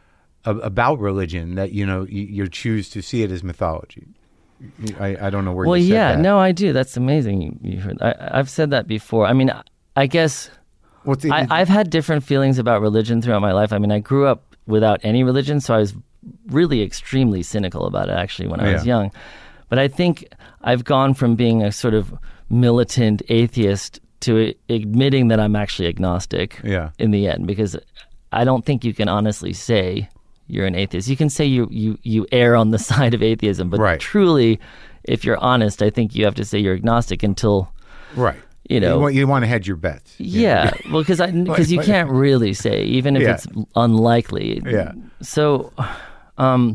a- about religion, that, you know, you, you choose to see it as mythology. I, I don't know where Well, you said yeah, that. no, I do. That's amazing. You, you heard. I, I've said that before. I mean, I, I guess What's it, I, I've had different feelings about religion throughout my life. I mean, I grew up without any religion, so I was really extremely cynical about it, actually, when I was Yeah. young. But I think I've gone from being a sort of militant atheist to admitting that I'm actually agnostic Yeah. in the end, because I don't think you can honestly say you're an atheist. You can say you, you, you err on the side of atheism, but Right. truly, if you're honest, I think you have to say you're agnostic until, right. you know. you want, you want to hedge your bets. Yeah, well, because because you Like- can't really say, even if Yeah. it's unlikely. Yeah. So, um,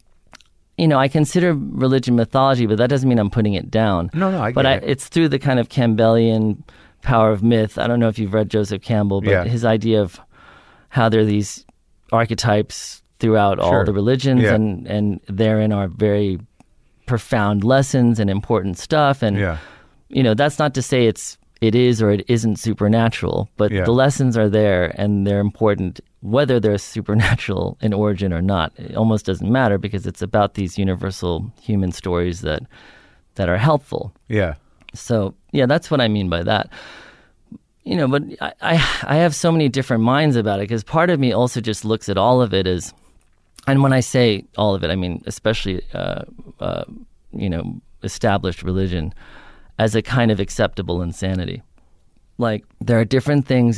you know, I consider religion mythology, but that doesn't mean I'm putting it down. No, no, I But get I, it. it's through the kind of Campbellian Power of Myth. I don't know if you've read Joseph Campbell, but Yeah. his idea of how there are these archetypes throughout all Sure. the religions, Yeah. and, and therein are very profound lessons and important stuff. And, Yeah. you know, that's not to say it's it is or it isn't supernatural, but Yeah. the lessons are there and they're important, whether they're supernatural in origin or not. It almost doesn't matter because it's about these universal human stories that that are helpful. Yeah. So, yeah, that's what I mean by that. You know, but I, I, I have so many different minds about it because part of me also just looks at all of it as, and when I say all of it, I mean especially, uh, uh, you know, established religion as a kind of acceptable insanity. Like, there are different things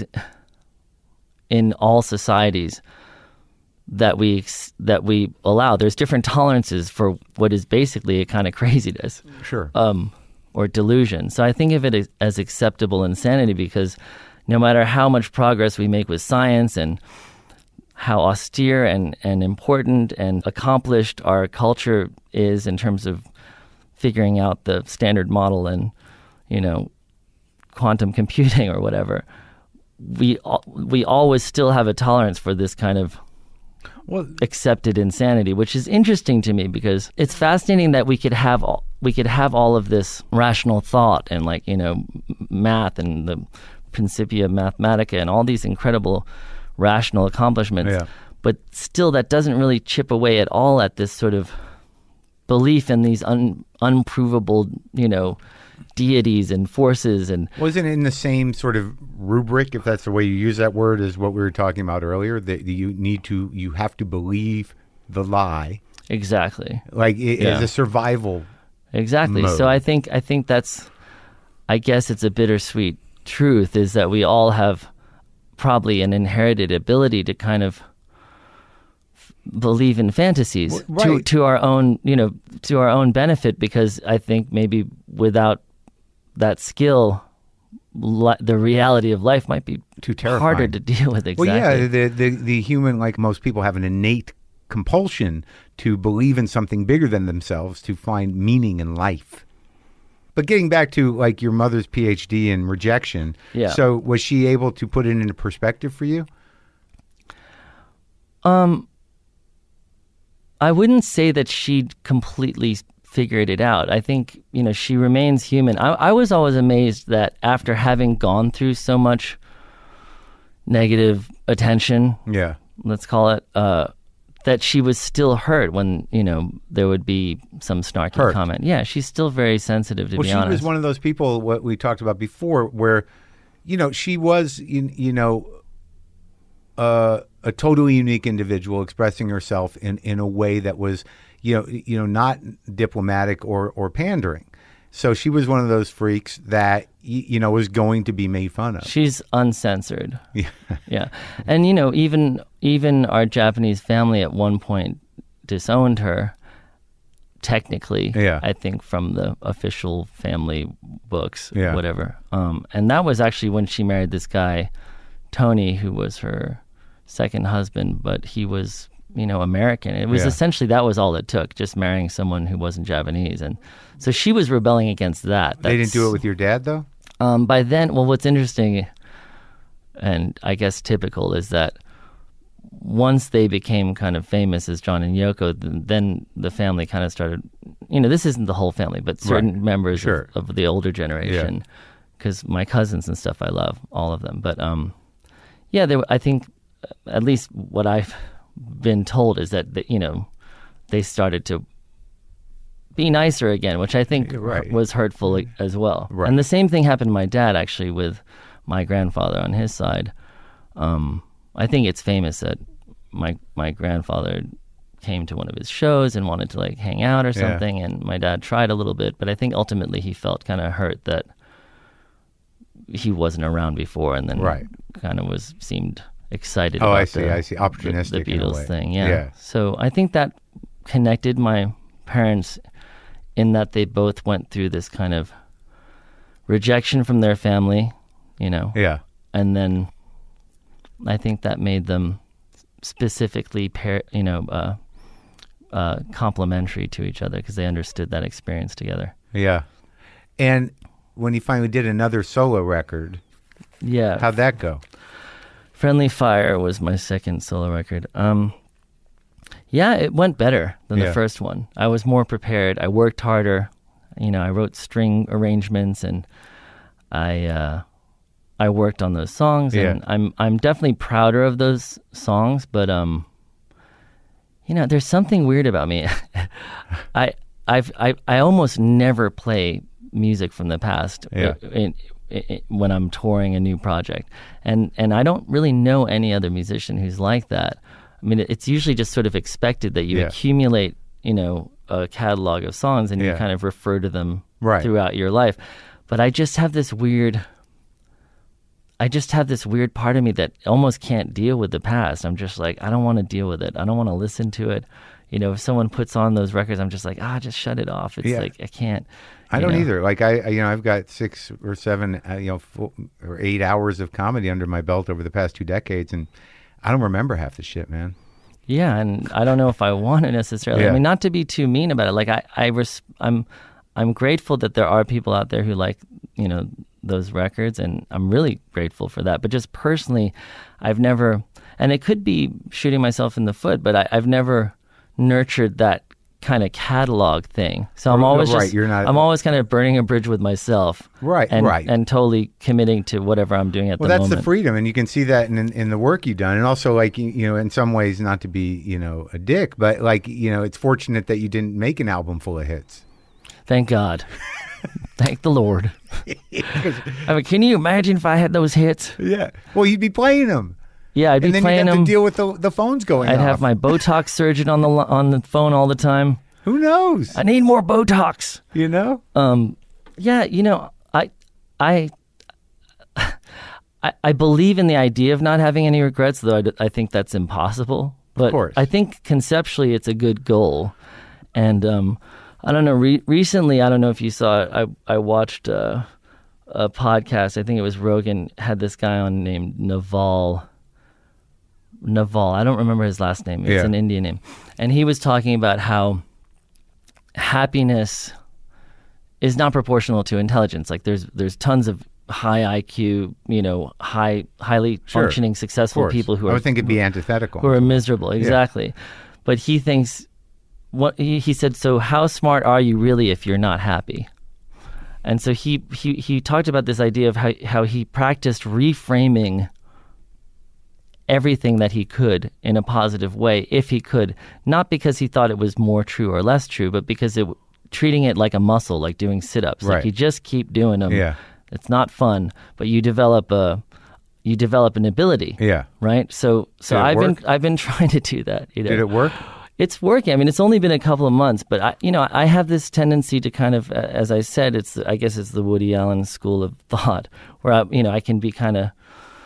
in all societies that we ex- that we allow. There's different tolerances for what is basically a kind of craziness. Sure. Um, or delusion. So I think of it as, as acceptable insanity because no matter how much progress we make with science and how austere and, and important and accomplished our culture is in terms of figuring out the standard model and, you know, quantum computing or whatever, we we always still have a tolerance for this kind of Well, accepted insanity, which is interesting to me because it's fascinating that we could have all we could have all of this rational thought and, like, you know, math and the Principia Mathematica and all these incredible rational accomplishments, Yeah. but still that doesn't really chip away at all at this sort of belief in these un, unprovable, you know, deities and forces. And wasn't it in the same sort of rubric, if that's the way you use that word, as what we were talking about earlier, that you need to, you have to believe the lie, exactly, like it Yeah. is a survival. exactly. mode. So I think I think that's, I guess it's a bittersweet truth is that we all have probably an inherited ability to kind of f- believe in fantasies W- to right. to our own, you know, to our own benefit, because I think maybe without that skill, li- the reality of life might be Too terrifying. harder to deal with. Exactly. Well, yeah, the, the the human, like most people, have an innate compulsion to believe in something bigger than themselves to find meaning in life. But getting back to, like, your mother's P H D in rejection, Yeah. so was she able to put it into perspective for you? Um, I wouldn't say that she completely figured it out. I think, you know, she remains human. I, I was always amazed that after having gone through so much negative attention, Yeah. let's call it, uh, that she was still hurt when, you know, there would be some snarky Hurt. comment. Yeah, she's still very sensitive, to Well, be she honest. was one of those people, what we talked about before, where, you know, she was, you, you know, uh, a totally unique individual expressing herself in, in a way that was, you know, you know, not diplomatic or, or pandering. So she was one of those freaks that, y- you know, was going to be made fun of. She's uncensored. Yeah. Yeah. And, you know, even even our Japanese family at one point disowned her, technically, Yeah. I think, from the official family books, Yeah. whatever. Um, and that was actually when she married this guy, Tony, who was her second husband, but he was, you know, American. It was Yeah. essentially, that was all it took, just marrying someone who wasn't Japanese. And so she was rebelling against that. They didn't do That's- it with your dad, though? um, by then, well, what's interesting and I guess typical is that once they became kind of famous as John and Yoko, th- then the family kind of started, you know, this isn't the whole family, but certain Right. members Sure. of, of the older generation, because my cousins and stuff, I love all of them. But um, yeah, there, I think uh, at least what I've been told is that, the, you know, they started to be nicer again, which I think Right. was hurtful as well. Right. And the same thing happened to my dad, actually, with my grandfather on his side. Um, I think it's famous that my my grandfather came to one of his shows and wanted to like hang out or Yeah. something, and my dad tried a little bit, but I think ultimately he felt kind of hurt that he wasn't around before, and then Right. kind of was seemed excited. Oh, about I see, the, I see. the- Opportunistic the in a Beatles way. thing. Yeah. Yeah. So I think that connected my parents in that they both went through this kind of rejection from their family, you know, Yeah. and then I think that made them specifically, pair, you know, uh, uh, complementary to each other because they understood that experience together. Yeah. And when you finally did another solo record, Yeah. how'd that go? Friendly Fire was my second solo record. Um, yeah, it went better than Yeah. the first one. I was more prepared. I worked harder. You know, I wrote string arrangements and I uh, I worked on those songs. And Yeah. I'm I'm definitely prouder of those songs. But um, you know, there's something weird about me. I I've I I almost never play music from the past. Yeah. In, in, when I'm touring a new project, and and I don't really know any other musician who's like that. I mean, it's usually just sort of expected that you Yeah. accumulate, you know, a catalog of songs and Yeah. you kind of refer to them Right. throughout your life. But I just have this weird, I just have this weird part of me that almost can't deal with the past. I'm just like, I don't want to deal with it. I don't want to listen to it. You know, if someone puts on those records, I'm just like, ah, just shut it off. It's Yeah. like, I can't. I you don't know. either. Like I, I- you know, I've got six or seven, uh, you know, full, or eight hours of comedy under my belt over the past two decades, and I don't remember half the shit, man. Yeah, and I don't know if I want to necessarily. Yeah. I mean, not to be too mean about it. Like I, I res- I'm, I'm grateful that there are people out there who like, you know, those records, and I'm really grateful for that. But just personally, I've never, and it could be shooting myself in the foot, but I, I've never nurtured that kind of catalog thing. So I'm Right, always right, just, you're not- I'm always kind of burning a bridge with myself. Right, and, right. And totally committing to whatever I'm doing at Well, the that's moment. the freedom, and you can see that in, in in the work you've done, and also like you you know, in some ways, not to be you know a dick, but like you know, it's fortunate that you didn't make an album full of hits. Thank God. Thank the Lord. I mean, can you imagine if I had those hits? Yeah. Well, you'd be playing them, Yeah, I'd be and then you'd playing have them. to deal with the the phones going I'd off. have my Botox surgeon on the lo- on the phone all the time. Who knows? I need more Botox. You know. Um, yeah, you know, I, I, I, I believe in the idea of not having any regrets, though I, d- I think that's impossible. But course. I think conceptually it's a good goal, and um, I don't know. Re- recently, I don't know if you saw it. I I watched uh, a podcast. I think it was Rogan had this guy on named Naval. Naval. I don't remember his last name. It's Yeah. an Indian name, and he was talking about how happiness is not proportional to intelligence. Like there's there's tons of high I Q, you know, high highly Sure. functioning, Of successful course. people who I are would think it'd be antithetical. who are miserable. Exactly. But he thinks what he, he said, so how smart are you really if you're not happy? And so he he he talked about this idea of how how he practiced reframing everything that he could in a positive way, if he could, not because he thought it was more true or less true, but because it treating it like a muscle, like doing sit-ups. Right. Like you just keep doing them. Yeah. It's not fun, but you develop a you develop an ability. Yeah. Right. So so Did it I've work? been I've been trying to do that. You know? Did it work? It's working. I mean, it's only been a couple of months, but I, you know, I have this tendency to kind of, uh, as I said, it's I guess it's the Woody Allen school of thought, where I, you know, I can be kind of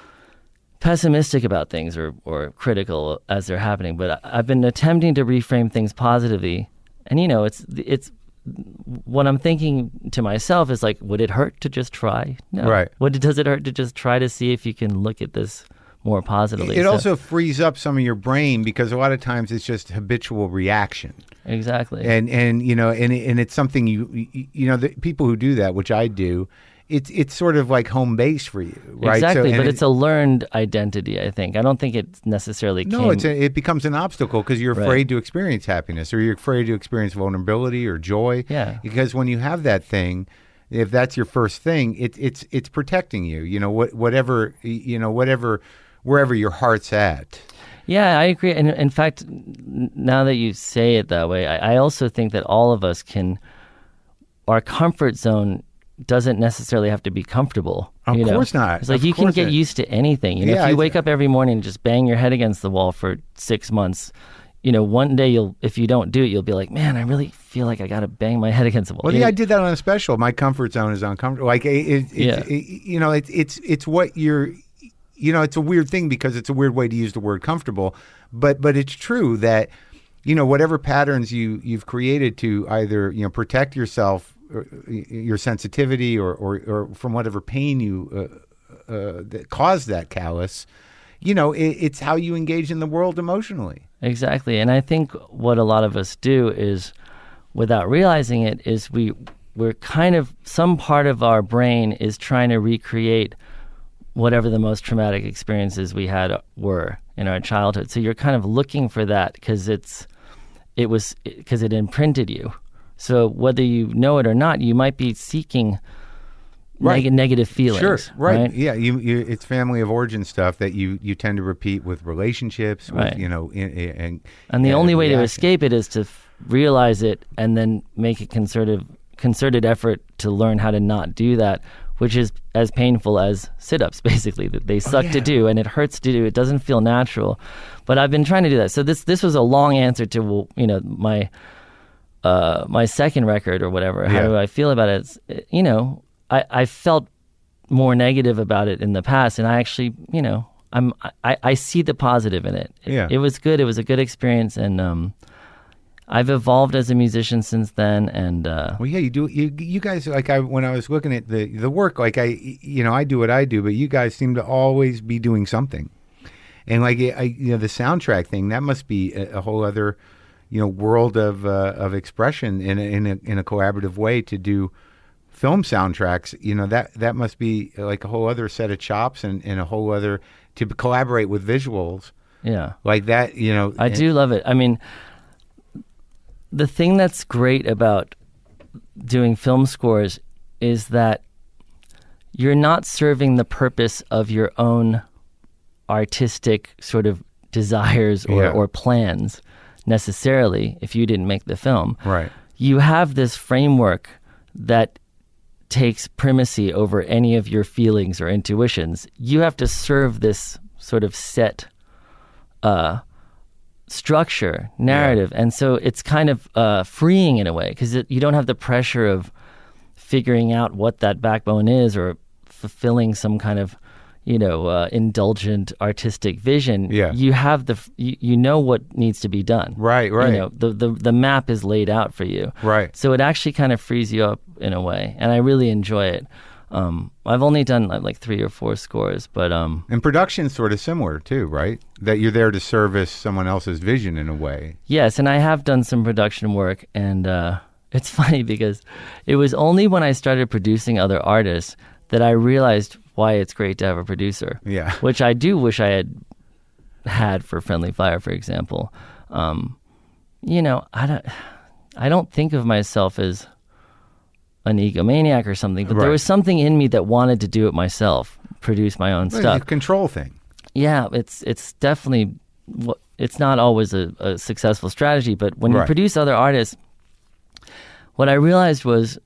pessimistic about things or or critical as they're happening. But I, I've been attempting to reframe things positively, and you know, it's it's what I'm thinking to myself is like, would it hurt to just try? No. Right. What does it hurt to just try to see if you can look at this more positively? It So- also frees up some of your brain because a lot of times it's just habitual reaction. exactly. And and you know and and it's something you you, you know the people who do that, which I do, it's it's sort of like home base for you, right? Exactly, and but it- it's a learned identity, I think. I don't think it necessarily no, came... it's a, it becomes an obstacle because you're Right. afraid to experience happiness or you're afraid to experience vulnerability or joy. Yeah. Because when you have that thing, if that's your first thing, it, it's it's protecting you. You know what whatever you know whatever wherever your heart's at. Yeah, I agree. And in fact, n- now that you say it that way, I, I also think that all of us can... Our comfort zone doesn't necessarily have to be comfortable. Of you know? course not. It's like Of you can course get not. used to anything. You know, Yeah, if you I- wake up every morning and just bang your head against the wall for six months, you know, one day you'll, if you don't do it, you'll be like, man, I really feel like I got to bang my head against the wall. Well, You yeah, know? I did that on a special. My comfort zone is uncomfortable. Like, it, it, Yeah. it, it, you know, it's it's it's what you're, you know, it's a weird thing because it's a weird way to use the word comfortable, but but it's true that, you know, whatever patterns you you've created to either you know protect yourself, or, your sensitivity, or, or or from whatever pain you uh, uh, that caused that callus, you know, it, it's how you engage in the world emotionally. Exactly. And I think what a lot of us do is, without realizing it, is we we're kind of, some part of our brain is trying to recreate whatever the most traumatic experiences we had were in our childhood. So you're kind of looking for that because it's, it was, because it imprinted you. So whether you know it or not, you might be seeking Right. neg- negative feelings. Sure, right. right? Yeah, you, you, it's family of origin stuff that you, you tend to repeat with relationships, with, Right. you know, in, in, and And the yeah, only way to reaction. escape it is to f- realize it and then make a concerted, concerted effort to learn how to not do that, which is as painful as sit-ups, basically. That they suck yeah. to do, and it hurts to do. It doesn't feel natural. But I've been trying to do that. So this this was a long answer to, well, you know, my uh, my second record or whatever. How Yeah. do I feel about it? It's, you know, I, I felt more negative about it in the past, and I actually, you know, I'm I, I see the positive in it. It, Yeah. it was good. It was a good experience, and um, I've evolved as a musician since then. And uh, Well, yeah, you do. You, you guys, like I, when I was looking at the the work, like I, you know, I do what I do, but you guys seem to always be doing something. And like I, you know, the soundtrack thing, that must be a, a whole other, you know, world of uh, of expression in a, in a in a collaborative way to do film soundtracks. You know, that that must be like a whole other set of chops and, and a whole other to collaborate with visuals yeah, like that. You know, I and- do love it. I mean, the thing that's great about doing film scores is that you're not serving the purpose of your own artistic sort of desires or, Yeah. or plans necessarily if you didn't make the film. Right. You have this framework that takes primacy over any of your feelings or intuitions. You have to serve this sort of set uh, structure, narrative. And so it's kind of uh, freeing in a way because you don't have the pressure of figuring out what that backbone is or fulfilling some kind of, you know, uh, indulgent artistic vision. Yeah. You have the, f- you, you know what needs to be done. Right, right. You know, the, the, the map is laid out for you. Right. So it actually kind of frees you up in a way. And I really enjoy it. Um, I've only done like, like three or four scores, but um, And production's sort of similar too, right? That you're there to service someone else's vision in a way. yes, and I have done some production work, and uh, it's funny because it was only when I started producing other artists that I realized why it's great to have a producer. Yeah. Which I do wish I had had for Friendly Fire, for example. Um, you know, I don't, I don't think of myself as an egomaniac or something, but Right. there was something in me that wanted to do it myself, produce my own Well, stuff. it's a control thing. Yeah, it's it's definitely wh- it's not always a, a successful strategy, but when you Right. produce other artists, what I realized was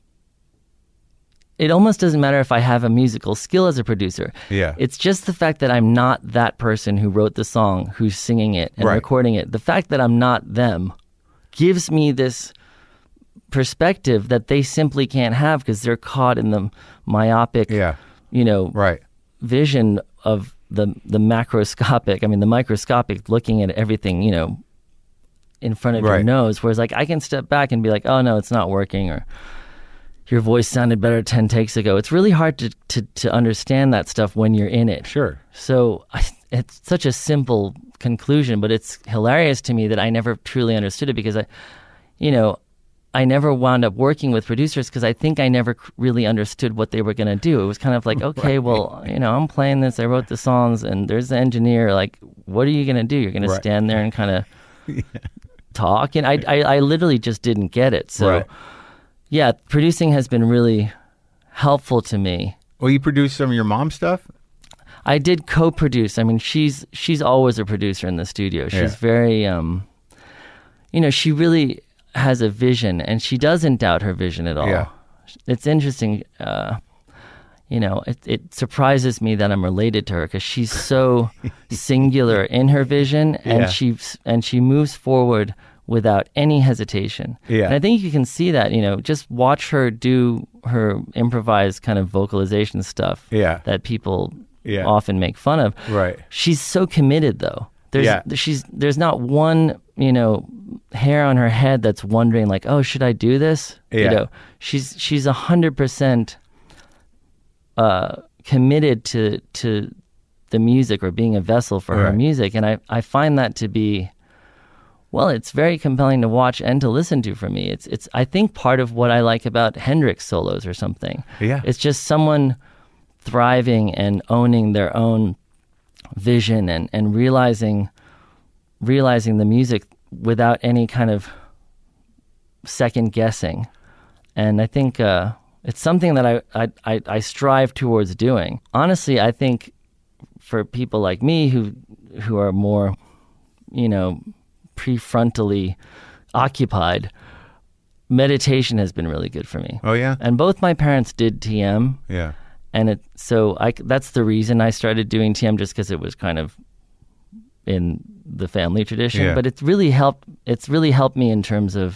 it almost doesn't matter if I have a musical skill as a producer. Yeah. It's just the fact that I'm not that person who wrote the song, who's singing it and Right. recording it. The fact that I'm not them gives me this perspective that they simply can't have because they're caught in the myopic, Yeah. you know, Right. vision of the the macroscopic, I mean the microscopic, looking at everything, you know, in front of your Right. nose. Whereas like I can step back and be like, oh no, it's not working, or your voice sounded better ten takes ago. It's really hard to to, to understand that stuff when you're in it. Sure. So I, it's such a simple conclusion, but it's hilarious to me that I never truly understood it because I, you know, I never wound up working with producers because I think I never c- really understood what they were going to do. It was kind of like, okay, well, you know, I'm playing this, I wrote the songs, and there's the engineer. Like, what are you going to do? You're going Right. to stand there and kind of talk? And I, I, I literally just didn't get it. So, Right. yeah, producing has been really helpful to me. Well, you produce some of your mom's stuff? I did co-produce. I mean, she's she's always a producer in the studio. She's Yeah. very, um, you know, she really has a vision, and she doesn't doubt her vision at all. Yeah. It's interesting. Uh, you know, it, it surprises me that I'm related to her because she's so singular in her vision, and Yeah. she and she moves forward without any hesitation. Yeah. And I think you can see that. You know, just watch her do her improvised kind of vocalization stuff. Yeah. That people Yeah. often make fun of. Right. She's so committed, though. There's Yeah. she's there's not one, you know, hair on her head that's wondering like, oh, should I do this? Yeah. You know, she's she's a hundred percent uh committed to to the music or being a vessel for her Right. music, and I I find that to be Well, it's very compelling to watch and to listen to for me. It's, it's. I think part of what I like about Hendrix solos or something. Yeah. It's just someone thriving and owning their own vision and, and realizing, realizing the music without any kind of second guessing. And I think uh, it's something that I, I, I, I strive towards doing. Honestly, I think for people like me who, who are more, you know, prefrontally occupied, meditation has been really good for me. Oh yeah, and both my parents did T M. Yeah, and it so I that's the reason I started doing T M, just because it was kind of in the family tradition. Yeah. But it's really helped. It's really helped me in terms of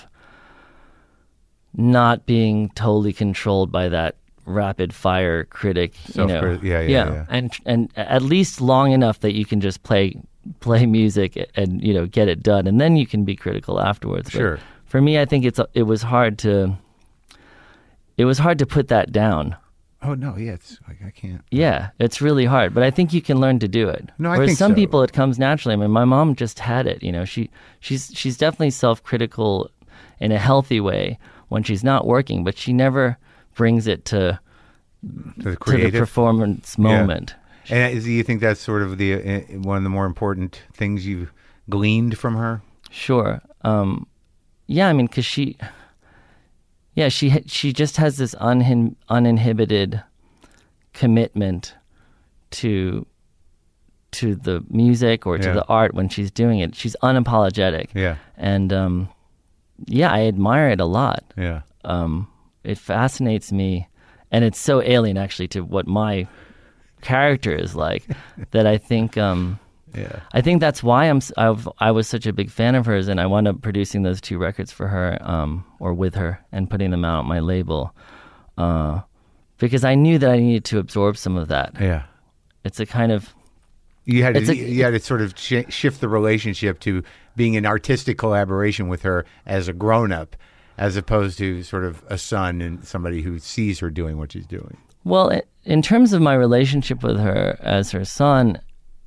not being totally controlled by that rapid fire critic. You know, Self-crit- yeah, yeah, yeah. and and at least long enough that you can just play. play music and, you know, get it done, and then you can be critical afterwards. But Sure. for me, I think it's it was hard to it was hard to put that down. Oh no, yeah, it's like I can't. Yeah, it's really hard, but I think you can learn to do it. No, I Whereas think some so. people it comes naturally. I mean, my mom just had it. You know, she she's she's definitely self-critical in a healthy way when she's not working, but she never brings it to The to the creative. performance moment. And is, do you think that's sort of the uh, one of the more important things you've gleaned from her? Sure. Um, yeah, I mean, because she, yeah, she ha- she just has this unin- uninhibited commitment to to the music or to Yeah. the art when she's doing it. She's unapologetic. Yeah, And um, yeah, I admire it a lot. yeah, Um, it fascinates me, and it's so alien actually to what my character is like that I think um, yeah. I think that's why I'm s- I've, I was such a big fan of hers, and I wound up producing those two records for her um, or with her and putting them out on my label uh, because I knew that I needed to absorb some of that. Yeah. It's a kind of You had to, It's a- you had to sort of sh- shift the relationship to being an artistic collaboration with her as a grown up, as opposed to sort of a son and somebody who sees her doing what she's doing. Well, i- in terms of my relationship with her as her son,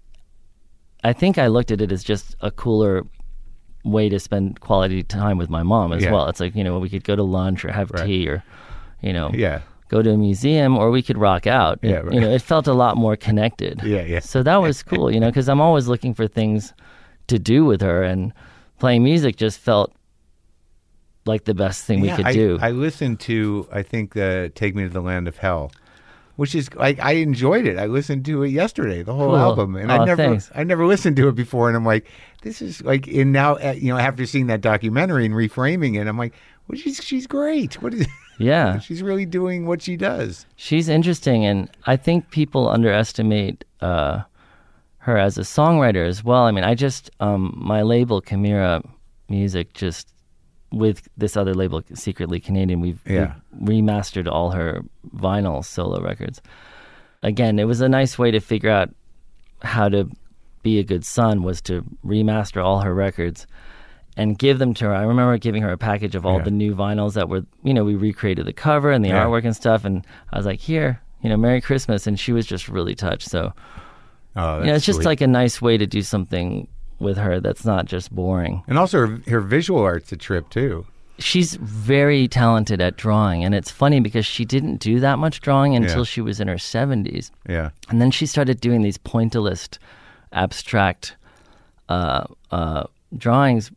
I think I looked at it as just a cooler way to spend quality time with my mom as Yeah. well. It's like, you know, we could go to lunch or have Right. tea or, you know, Yeah. go to a museum, or we could rock out. Yeah, It- right. You know, it felt a lot more connected. Yeah, yeah. So that was cool, you know, because I'm always looking for things to do with her, and playing music just felt like the best thing we Yeah, could I, do. I listened to, I think, uh, Take Me to the Land of Hell, which is like I enjoyed it. I listened to it yesterday, the whole Cool. album, and I Aw, never, thanks. I never listened to it before, and I'm like, this is like, and now, uh, you know, after seeing that documentary and reframing it, I'm like, well, she's she's great. What is? Yeah. She's really doing what she does. She's interesting, and I think people underestimate uh, her as a songwriter as well. I mean, I just, um, my label, Chimera Music, just, with this other label, Secretly Canadian, we've, Yeah. we've remastered all her vinyl solo records. Again, it was a nice way to figure out how to be a good son, was to remaster all her records and give them to her. I remember giving her a package of all Yeah. the new vinyls that were, you know, we recreated the cover and the Yeah. artwork and stuff. And I was like, here, you know, Merry Christmas. And she was just really touched. So, Oh, that's you know, it's just sweet. like a nice way to do something with her that's not just boring. And also her, her visual art's a trip too. She's very talented at drawing. And it's funny because she didn't do that much drawing until Yeah. she was in her seventies. Yeah. And then she started doing these pointillist, abstract uh, uh, drawings.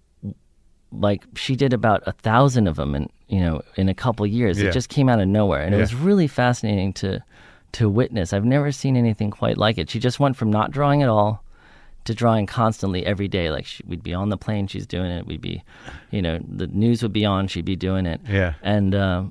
Like she did about a thousand of them, in you know, in a couple years. Yeah. It just came out of nowhere, and Yeah. it was really fascinating to to witness. I've never seen anything quite like it. She just went from not drawing at all to drawing constantly every day. Like she, we'd be on the plane, she's doing it. We'd be, you know, the news would be on, she'd be doing it. Yeah. And um,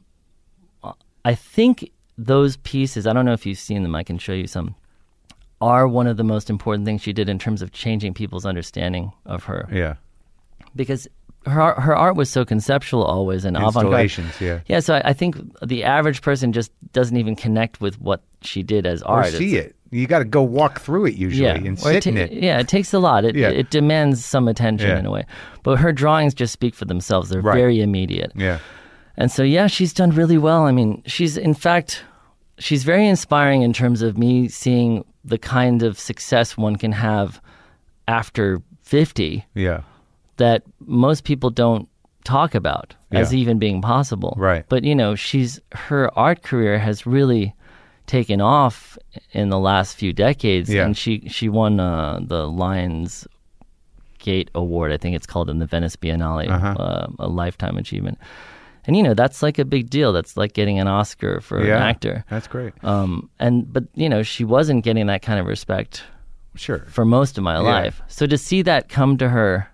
I think those pieces, I don't know if you've seen them, I can show you some, are one of the most important things she did in terms of changing people's understanding of her. Yeah. Because her her art was so conceptual always and avant-garde. Installations, yeah. Yeah, so I, I think the average person just doesn't even connect with what she did as Or art. see It's- it. You got to go walk through it usually yeah, and or sit ta- in it. Yeah, it takes a lot. It Yeah. it demands some attention Yeah. in a way. But her drawings just speak for themselves. They're Right. very immediate. Yeah. And so, yeah, she's done really well. I mean, she's, in fact, she's very inspiring in terms of me seeing the kind of success one can have after fifty Yeah. that most people don't talk about as Yeah. even being possible. Right. But you know, she's her art career has really taken off in the last few decades, Yeah. and she she won uh, the Lions Gate Award, I think it's called, in the Venice Biennale, Uh-huh. uh, a lifetime achievement. And you know, that's like a big deal. That's like getting an Oscar for Yeah. an actor. That's great. Um, and but you know, she wasn't getting that kind of respect Sure. for most of my Yeah. life. So to see that come to her,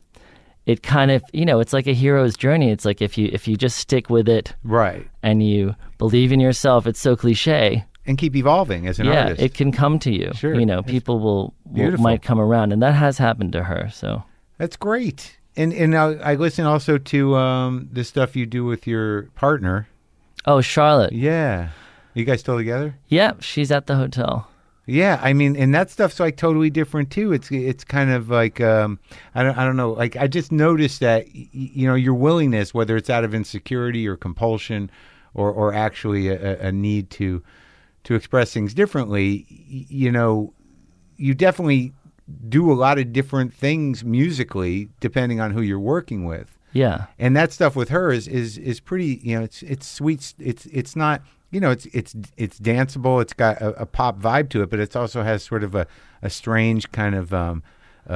it kind of, you know, it's like a hero's journey. It's like if you if you just stick with it Right. and you believe in yourself, it's so cliche. And keep evolving as an yeah, artist. it can come to you. Sure. You know, It's people will, will beautiful. might come around, and that has happened to her. So That's great. And and I, I listen also to um, the stuff you do with your partner. oh, Charlotte. Yeah. You guys still together? Yeah, she's at the hotel. Yeah, I mean, and that stuff's like totally different too. It's it's kind of like um, I don't I don't know. Like I just noticed that y- you know your willingness, whether it's out of insecurity or compulsion, or or actually a, a need to to express things differently. y- You know, you definitely do a lot of different things musically depending on who you're working with. Yeah. And that stuff with her is is is pretty. You know, it's it's sweet. It's it's not. You know, it's it's it's danceable. It's got a, a pop vibe to it, but it also has sort of a, a strange kind of um, uh,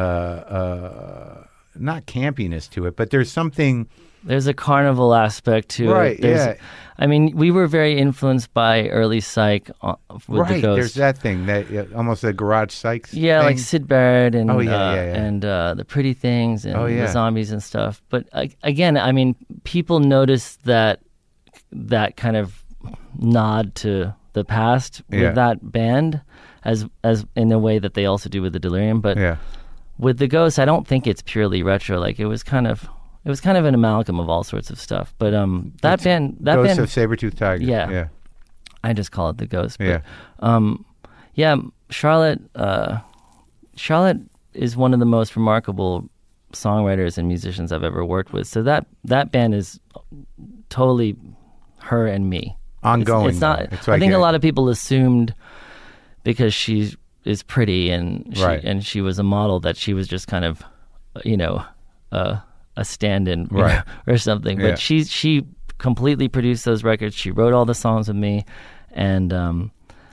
uh, not campiness to it. But there's something. There's a carnival aspect to Right, it. There's- yeah. I mean, we were very influenced by early psych uh, with right. the Ghost. There's that thing that uh, almost a garage psych. Yeah, thing. like Sid Barrett and Oh, yeah, uh, yeah, yeah. and uh, the Pretty Things and Oh, yeah. the Zombies and stuff. But uh, again, I mean, people notice that that kind of nod to the past with Yeah. that band, as as in a way that they also do with the Delirium. But Yeah. with the Ghost, I don't think it's purely retro. Like it was kind of it was kind of an amalgam of all sorts of stuff. But um, that It's band, that Ghost band, of Sabretooth Tiger. Yeah. Yeah. I just call it the Ghost. But, Yeah. Um, yeah, Charlotte. Uh, Charlotte is one of the most remarkable songwriters and musicians I've ever worked with. So that that band is totally her and me. Ongoing. It's, it's not. though. It's I like think a lot of people assumed because she is pretty and she, Right. and she was a model that she was just kind of, you know, uh, a stand-in you Right. know, or something. Yeah. But she she completely produced those records. She wrote all the songs with me, and um,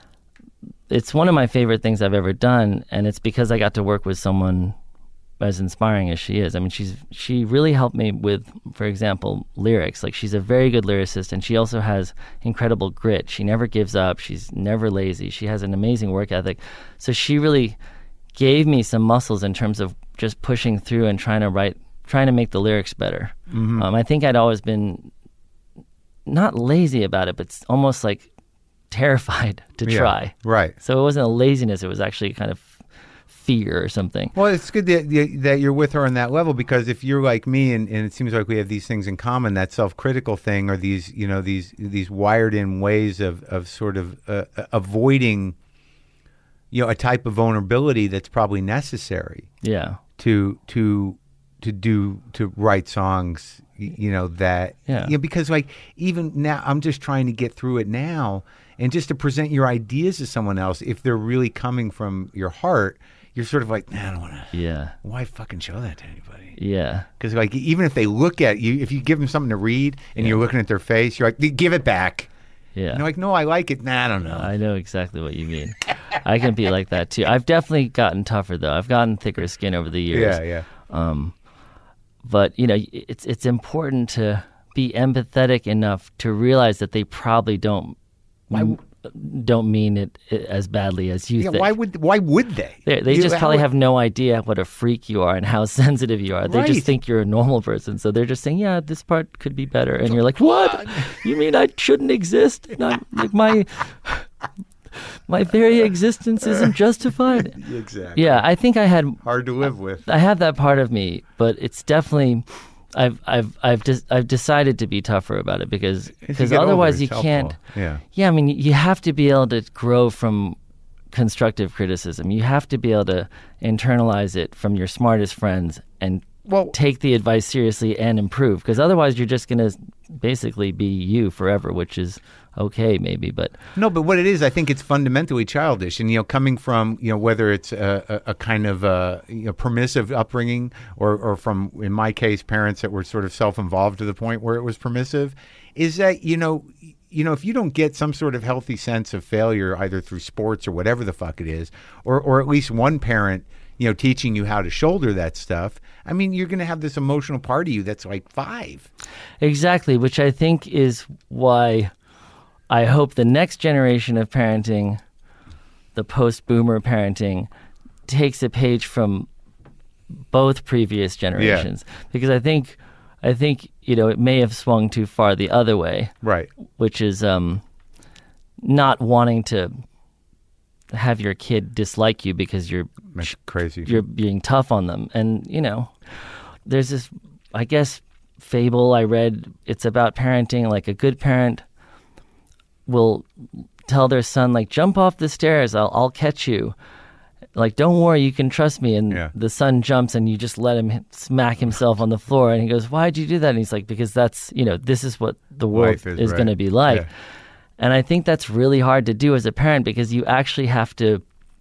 it's one of my favorite things I've ever done. And it's because I got to work with someone as inspiring as she is. I mean, she's she really helped me with, for example, lyrics. Like she's a very good lyricist, and she also has incredible grit. She never gives up. She's never lazy. She has an amazing work ethic. So she really gave me some muscles in terms of just pushing through and trying to write, trying to make the lyrics better. Mm-hmm. Um, I think I'd always been not lazy about it, but it's almost like terrified to Yeah. try. Right. So it wasn't a laziness. It was actually kind of fear or something. Well, it's good that, that you're with her on that level, because if you're like me, and, and it seems like we have these things in common, that self-critical thing, or these, you know, these these wired-in ways of of sort of uh, avoiding, you know, a type of vulnerability that's probably necessary Yeah. to to to do to write songs, y- you know, that Yeah. you know, because like even now I'm just trying to get through it now, and just to present your ideas to someone else, if they're really coming from your heart, you're sort of like, nah, I don't want to. Yeah. Why fucking show that to anybody? Yeah. Because like even if they look at you, if you give them something to read and you're looking at their face, you're like, give it back. Yeah. And they're like, no, I like it. Nah, I don't know. I know exactly what you mean. I can be like that too. I've definitely gotten tougher though. I've gotten thicker skin over the years. yeah, yeah. Um, but you know, it's it's important to be empathetic enough to realize that they probably don't Why- don't mean it as badly as you Yeah, think. why would why would they? They, they You- just how probably would- have no idea what a freak you are and how sensitive you are. They Right. just think you're a normal person. So they're just saying, yeah, this part could be better. And you're like, what? You mean I shouldn't exist? And I'm, like my my very existence isn't justified. Exactly. Yeah, I think I had Hard to live with. I have that part of me, but it's definitely I've I've I've just I've decided to be tougher about it because As you because get older, otherwise it's you helpful. can't. Yeah. Yeah, I mean, you have to be able to grow from constructive criticism. You have to be able to internalize it from your smartest friends and Well- take the advice seriously and improve. Because otherwise, you're just going to basically be you forever, which is okay, maybe, but No, but what it is, I think it's fundamentally childish, and you know, coming from you know whether it's a, a, a kind of a, you know, permissive upbringing, or or from, in my case, parents that were sort of self-involved to the point where it was permissive, is that you know, you know, if you don't get some sort of healthy sense of failure either through sports or whatever the fuck it is, or or at least one parent, you know, teaching you how to shoulder that stuff, I mean, you're going to have this emotional part of you that's like five. exactly, which I think is why I hope the next generation of parenting, the post-boomer parenting, takes a page from both previous generations. Yeah. Because I think, I think you know, it may have swung too far the other way. Right. Which is um, not wanting to have your kid dislike you because you're That's crazy. You're being tough on them, and you know, there's this, I guess, fable I read. It's about parenting. Like a good parent will tell their son, like, jump off the stairs, I'll, I'll catch you. Like, don't worry, you can trust me. And yeah. the son jumps and you just let him smack himself on the floor. And he goes, why'd you do that? And he's like, because that's, you know, this is what the world Life is, is right. going to be like. Yeah. And I think that's really hard to do as a parent, because you actually have to,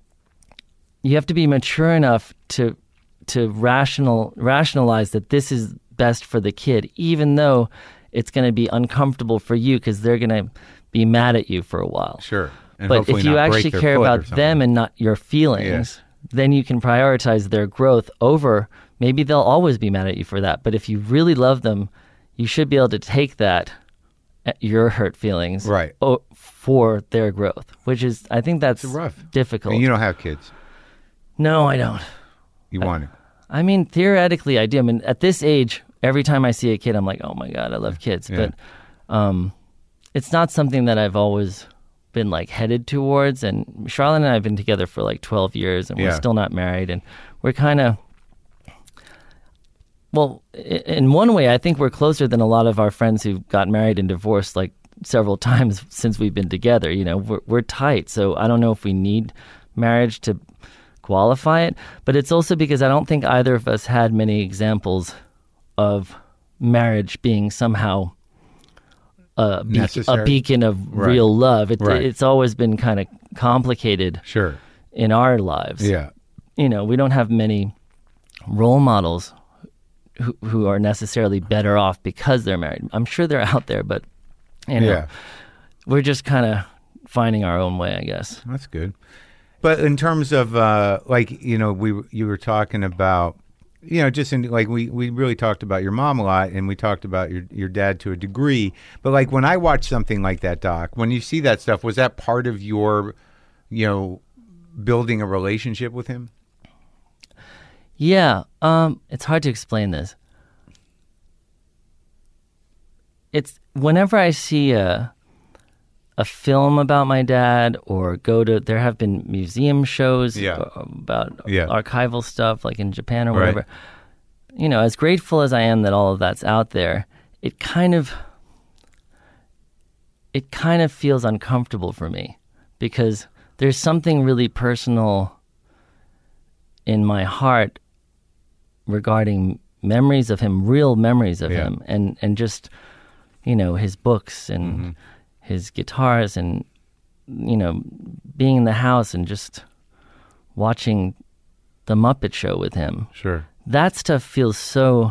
you have to be mature enough to, to rational, rationalize that this is best for the kid, even though it's going to be uncomfortable for you because they're going to be mad at you for a while. Sure. And but if you not actually break care their foot about or something. them and not your feelings, Yes. then you can prioritize their growth over, maybe they'll always be mad at you for that. But if you really love them, you should be able to take that, your hurt feelings, right. o- for their growth, which is, I think that's It's rough. difficult. And you don't have kids. No, I don't. You want it. I mean, theoretically, I do. I mean, at this age, every time I see a kid, I'm like, oh my God, I love kids. Yeah. But um, it's not something that I've always been like headed towards. And Charlotte and I have been together for like twelve years, and Yeah. we're still not married. And we're kind of, well, i- in one way, I think we're closer than a lot of our friends who got married and divorced like several times since we've been together. You know, we're, we're tight. So I don't know if we need marriage to qualify it, but it's also because I don't think either of us had many examples of marriage being somehow a, be- a Necessary. beacon of Right. real love. It, Right. It's always been kind of complicated Sure. in our lives. Yeah. You know, we don't have many role models who, who are necessarily better off because they're married. I'm sure they're out there, but you know, Yeah. we're just kind of finding our own way, I guess. That's good. But in terms of uh, like, you know, we you were talking about, you know, just in like we, we really talked about your mom a lot, and we talked about your your dad to a degree. But like when I watch something like that, Doc, when you see that stuff, was that part of your, you know, building a relationship with him? Yeah, um, it's hard to explain this. It's whenever I see a a film about my dad, or go to, there have been museum shows Yeah. about Yeah. archival stuff like in Japan or Right. whatever. You know, as grateful as I am that all of that's out there, it kind of it kind of feels uncomfortable for me, because there's something really personal in my heart regarding memories of him, real memories of Yeah. him, and, and just, you know, his books and Mm-hmm. his guitars, and, you know, being in the house and just watching the Muppet Show with him. Sure. That stuff feels so,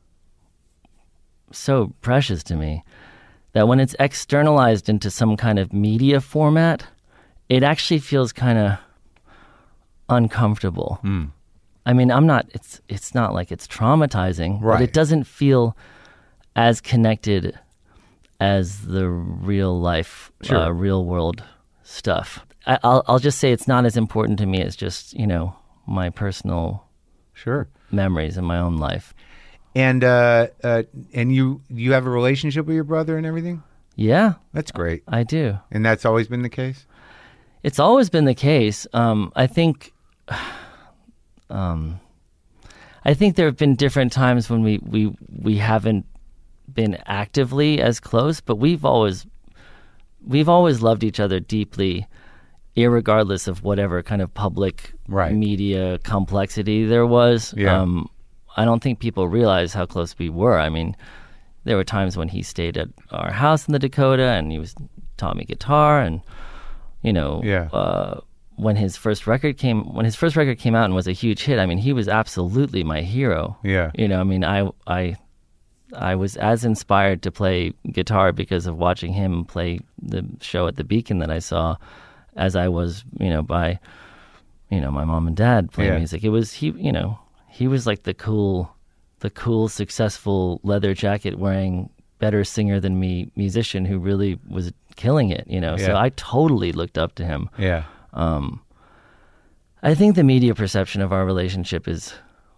so precious to me that when it's externalized into some kind of media format, it actually feels kind of uncomfortable. Mm. I mean, I'm not, it's it's not like it's traumatizing, Right. but it doesn't feel as connected as the real life, Sure. uh, real world stuff. I, I'll I'll just say it's not as important to me as just, you know, my personal Sure. memories in my own life. And uh, uh, and you you have a relationship with your brother and everything? Yeah, That's great. I do. And that's always been the case? It's always been the case. Um, I think, um, I think there have been different times when we, we, we haven't been actively as close, but we've always, we've always loved each other deeply, irregardless of whatever kind of public Right. media complexity there was. Yeah. Um, I don't think people realize how close we were. I mean, there were times when he stayed at our house in the Dakota, and he was taught me guitar, and you know, Yeah. uh, when his first record came, when his first record came out and was a huge hit, I mean, he was absolutely my hero. Yeah. You know, I mean, I, I, I was as inspired to play guitar because of watching him play the show at the Beacon that I saw, as I was, you know, by, you know, my mom and dad playing Yeah. music. It was he, you know, he was like the cool, the cool, successful leather jacket wearing, better singer than me musician who really was killing it. You know, so Yeah. I totally looked up to him. Yeah. Um, I think the media perception of our relationship is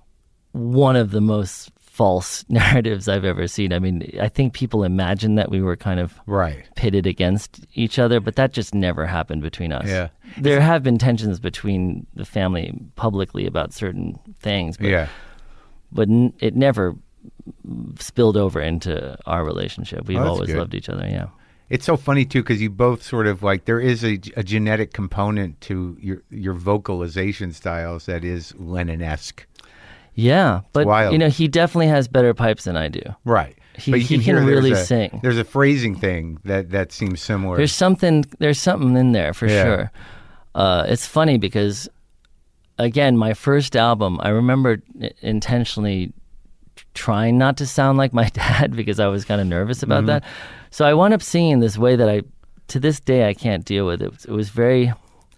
one of the most false narratives I've ever seen. I mean, I think people imagine that we were kind of Right. pitted against each other, but that just never happened between us. Yeah. There have been tensions between the family publicly about certain things, but, Yeah. but n- it never spilled over into our relationship. We've Oh, that's always good. loved each other, yeah. It's so funny too because you both sort of like there is a, a genetic component to your your vocalization styles that is Lennon-esque. Yeah, but wild. you know, he definitely has better pipes than I do. Right. He- but you he can, can hear there's really a- sing. There's a phrasing thing that, that seems similar. There's something there's something in there for Yeah. sure. Uh, it's funny because again, my first album, I remember intentionally trying not to sound like my dad because I was kind of nervous about Mm-hmm. that. So I wound up singing this way that I, to this day, I can't deal with. It was, it was very,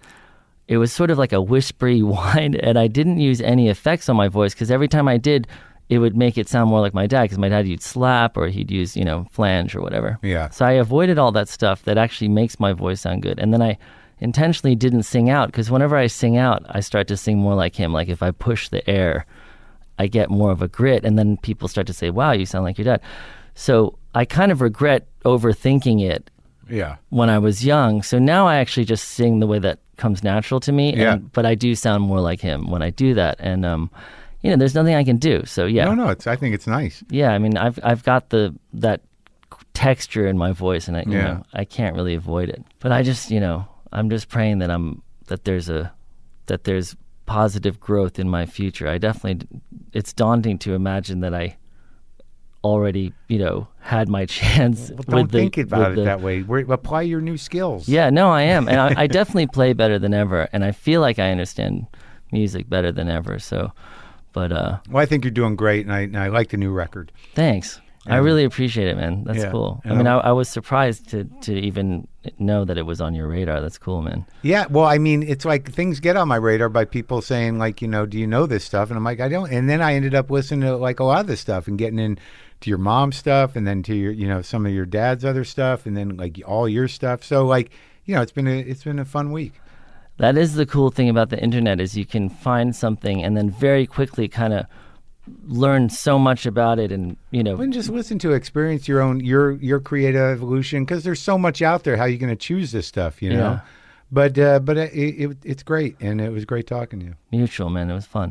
it was sort of like a whispery whine, and I didn't use any effects on my voice because every time I did, it would make it sound more like my dad because my dad, he'd slap or he'd use, you know, flange or whatever. Yeah. So I avoided all that stuff that actually makes my voice sound good. And then I intentionally didn't sing out because whenever I sing out, I start to sing more like him. Like if I push the air, I get more of a grit, and then people start to say, wow, you sound like your dad. So I kind of regret overthinking it Yeah. when I was young. So now I actually just sing the way that comes natural to me, Yeah. and, but I do sound more like him when I do that. And, um, you know, there's nothing I can do. So yeah, No, no, it's I think it's nice. yeah, I mean, I've I've got the that texture in my voice, and I, you Yeah. know, I can't really avoid it. But I just, you know, I'm just praying that I'm that there's a that there's positive growth in my future. I definitely, it's daunting to imagine that I already, you know, had my chance. Well, don't with the- think about with it the- that way. We're, apply your new skills. Yeah, no, I am, and I, I definitely play better than ever, and I feel like I understand music better than ever. So, but uh, Well, I think you're doing great, and I, and I like the new record. thanks. I And- really appreciate it, man. That's Yeah, cool. I and mean, I, I'm- I was surprised to to even know that it was on your radar. That's cool, man. Yeah, well, I mean, it's like things get on my radar by people saying, like, you know, do you know this stuff? And I'm like, I don't. And then I ended up listening to like a lot of this stuff and getting in to your mom's stuff, and then to your, you know, some of your dad's other stuff, and then like all your stuff. So like, you know, it's been a it's been a fun week. That is the cool thing about the internet is you can find something and then very quickly kind of learn so much about it, and you know, And just listen to experience your own your your creative evolution because there's so much out there. How are you going to choose this stuff? You know. Yeah. But uh, but it, it it's great, and it was great talking to you. mutual, man. It was fun.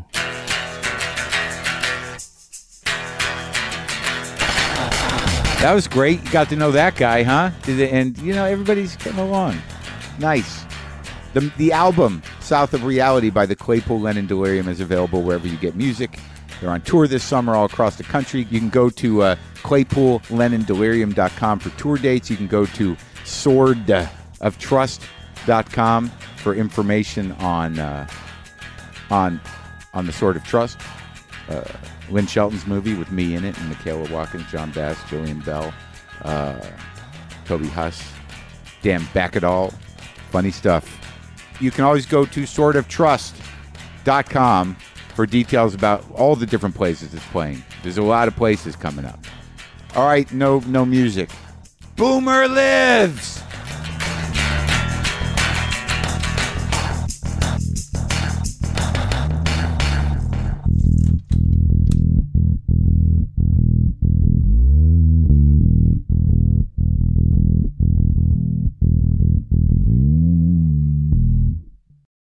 That was great. You got to know that guy, huh? Did it- And, you know, everybody's getting along. Nice. The, the album, South of Reality by the Claypool Lennon Delirium, is available wherever you get music. They're on tour this summer all across the country. You can go to uh, claypool lennon delirium dot com for tour dates. You can go to sword of trust dot com for information on uh, on on the Sword of Trust. Uh, Lynn Shelton's movie with me in it, and Michaela Watkins, John Bass, Jillian Bell, uh, Toby Huss, Dan Backadall. Funny stuff. You can always go to sword of trust dot com for details about all the different places it's playing. There's a lot of places coming up. All right, no no music. Boomer lives!